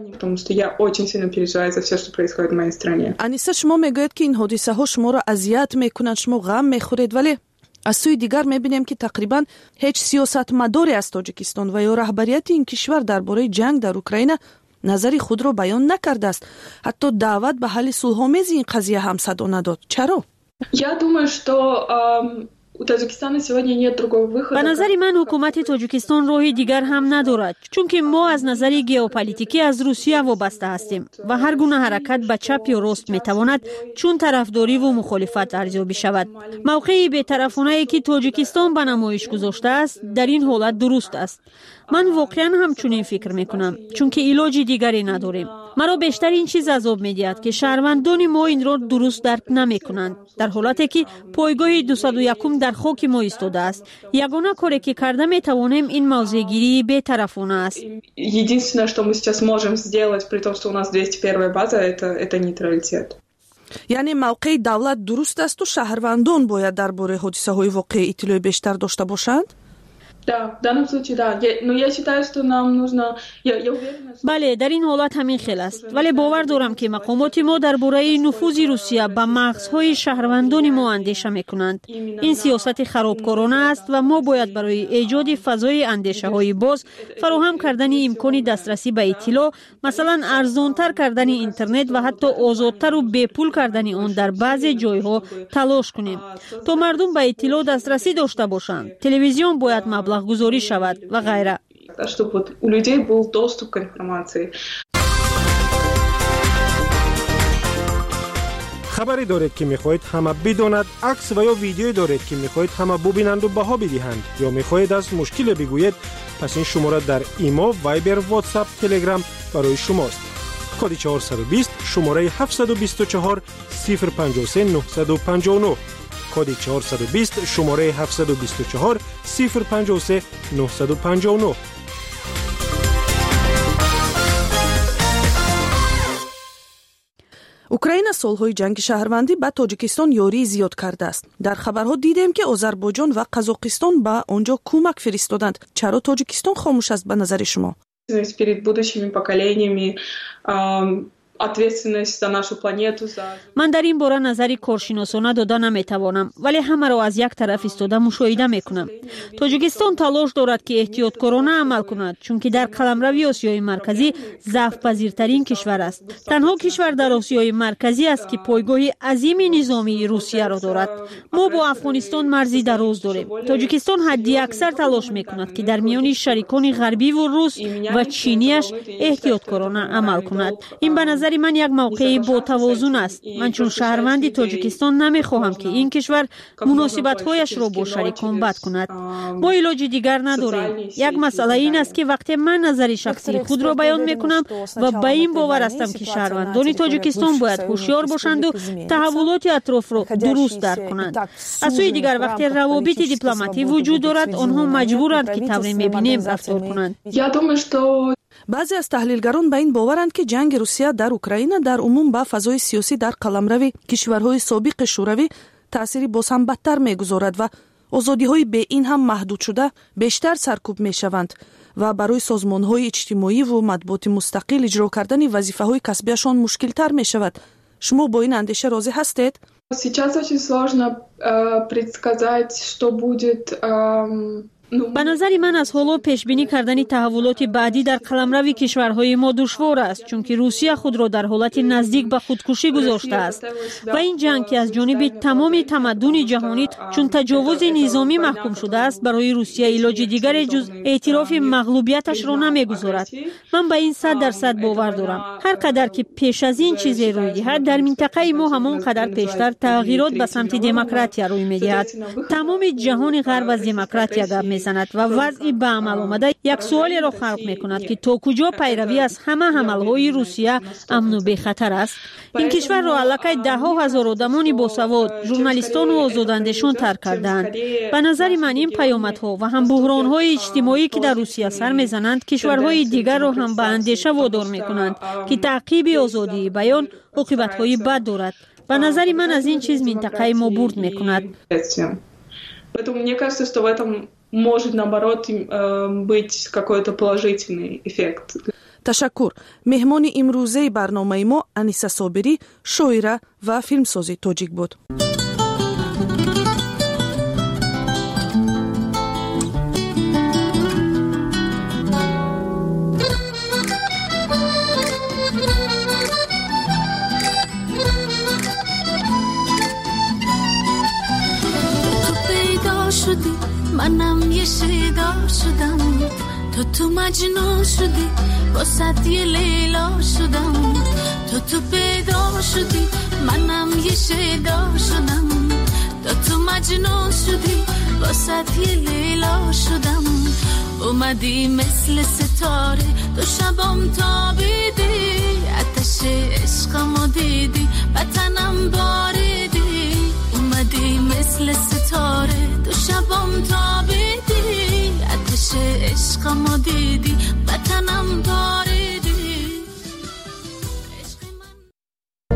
انیسا، شما میگویید که این حادثه ها شما را اذیت می‌کنند، شما غم می‌خورید، ولی از سوی دیگر میبینیم که تقریبا هیچ سیاستمداری از تاجیکستان و یا رهبریت این کشور درباره جنگ در اوکراین نظری خود را بیان نکرده است. حتی دعوت به حل صلح‌آمیز این قضیه هم صدا نداد. چرا؟ Я думаю, что у Таджикистана сегодня нет другого выхода. به نظر من حکومت تاجیکستان راهی دیگر هم ندارد، چون که ما از نظر ژئوپلیتیکی از روسیه وابسته هستیم و هر گونه حرکت به چپ یا راست میتواند چون طرفداری و مخالفت ارزیابی شود. موقعی بی‌طرفانه‌ای که تاجیکستان به نمایش گذاشته است در این حالت درست است. من واقعا همچنین فکر میکنم، چون که علاج دیگری نداریم. مرا بیشتر این چیز عذاب میدهد که شهروندان ما این را درست درک نمیکنند، در حالتی که پایگاه دویست و یک در خاک ما ایستاده است. یگانه کاری که کرده میتوانیم این موضع گیری بی‌طرفانه است. Единственное, что мы сейчас можем сделать, при том, что у нас двести первая база, это это нейтралитет. یعنی موقع دولت درست است و شهروندان باید درباره حادثه های واقعی اطلاع بیشتر داشته باشند؟ Да, в данном случае да. Я, но я считаю, что нам нужно... Я, я уверена, что... بله، در این حالت همین خیلی است، ولی باور دارم که مقامات ما درباره نفوذ روسیه به مغزهای شهروندان ما اندیشه میکنند. این سیاست خرابکارانه است و ما باید برای ایجاد فضای اندیشه های باز فراهم کردن امکان دسترسی به اطلاع، مثلا ارزانتر کردن اینترنت و حتی آزادتر و بیپول کردن آن در بعضی جایها تلاش کنیم تا مردم به اطلاع دسترسی داشته باشند. تلویزیون باید مبلغ گذاری شود و غیره. Чтобы у людей был доступ к информации. خبری دارید که میخواهید همه بداند، عکس و یا ویدیویی دارید که میخواهید همه ببینند و بها بدهند یا میخواهید از مشکل بگویید، پس این شماره در ایمو، وایبر، واتساپ، تلگرام برای شماست. کد چهارصد و بیست شماره هفتصد و بیست و چهار صفر پنجاه و سه نهصد و پنجاه و نه. کد چهارصد و بیست شماره هفتصد و بیست و چهار صفر پنجاه و سه نهصد و پنجاه و نه. اوکراین سالهای جنگ شهروندی به تاجیکستان یاری زیاد کرده است. در خبرها دیدیم که آذربایجان و قزاقستان به آنجا کمک فرستادند. چرا تاجیکستان خاموش است به نظر شما؟ перед будущими поколениями ответственность за нашу планету за من در این باره نظری کارشناسانه دادن نمیتوانم، ولی همه را از یک طرف ایستاده مشاهده میکنم. تاجیکستان تلاش دارد که احتیاطکارانه عمل کند، چون که در قلمرو آسیای مرکزی ضعف پذیرترین کشور است. تنها کشور در آسیای مرکزی است که پایگاه عظیم نظامی روسیه را دارد. ما با افغانستان مرزی دراز داریم. تاجیکستان حدی اکثر تلاش میکند که در میان شریکان غربی و روس و چینیش احتیاطکارانه عمل کند. این به نظر من یک موقعی با توازن است. من چون شهروند تاجیکستان نمیخواهم که این کشور مناسبت‌هایش را با شریکان بد کند. ما علاج دیگر نداریم. یک مسئله این است که وقتی من نظر شخصی خود را بیان میکنم و به این باور هستم که شهروندان تاجیکستان باید هوشیار باشند و تحولات اطراف را درست درک کنند. از سوی دیگر وقتی روابط دیپلماتی وجود دارد، آنها مجبورند که طوری میبینیم رفتار کنند. بعضی از تحلیلگران به این باورند که جنگ روسیه در اوکراین در عموم به فضای سیاسی در قلمرو کشورهای سابق شوروی تأثیری باز هم بدتر میگذارد و آزادی‌های به این هم محدود شده بیشتر سرکوب میشوند و برای سازمان‌های اجتماعی و مطبوعات مستقل اجرا کردن وظیفه‌های کسبیشان مشکل‌تر میشود. شما با این اندیشه راضی هستید؟ Сейчас очень сложно предсказать, что будет به نظر من از حالا پیش بینی کردن تحولات بعدی در قلمرو کشورهای ما دشوار است، چون که روسیه خود را در حالت نزدیک به خودکشی گذاشته است و این جنگ که از جانب تمام تمدن جهانی چون تجاوز نظامی محکوم شده است، برای روسیه علاج دیگر جز اعتراف مغلوبیتش را نمیگذارد. من به این صد درصد باور دارم. هر قدر که پیش از این چیزی روی دهد، در منطقه ما همان قدر پیشتر تغییرات به سمت دموکراسی روی میدهد. تمام جهان غرب از دموکراسی گپ و وضعی به عمل آمده یک سوالی را خلق می کند که تا کجا پیروی از همه حملهای روسیه امن و بی خطر است. این کشور را علاقه ده ها هزار آدمان باسواد، ژورنالیستان و آزاداندیشان ترک کردند. به نظر من این پیامدها و هم بحرانهای اجتماعی که در روسیه سر میزنند، کشورهای دیگر را هم به اندیشه وادار می کنند که تعقیب آزادی بیان عاقبت‌های بد دارد. به نظر من از این چیز منطقه ما برد می کند. может наоборот быть какой-то положительный эффект. تشکر. مهمان امروزه برنامه ما انیسه صابری، شاعره و فیلمساز تاجیک بود. منم یه شیدا شدم، تو تو مجنون شدی، واسه یه لیلا شدم. تو تو پیدا شدی، منم یه شیدا شدم، تو تو مجنون شدی، واسه یه لیلا شدم. اومدی مثل ستاره، تو شبام تابیدی، آتش عشقمو دیدی، وطنم باریدی. اومدی مثل ستاره، تو شبام تابیدی، آتش عشقمو دیدی، وطنم باریدی.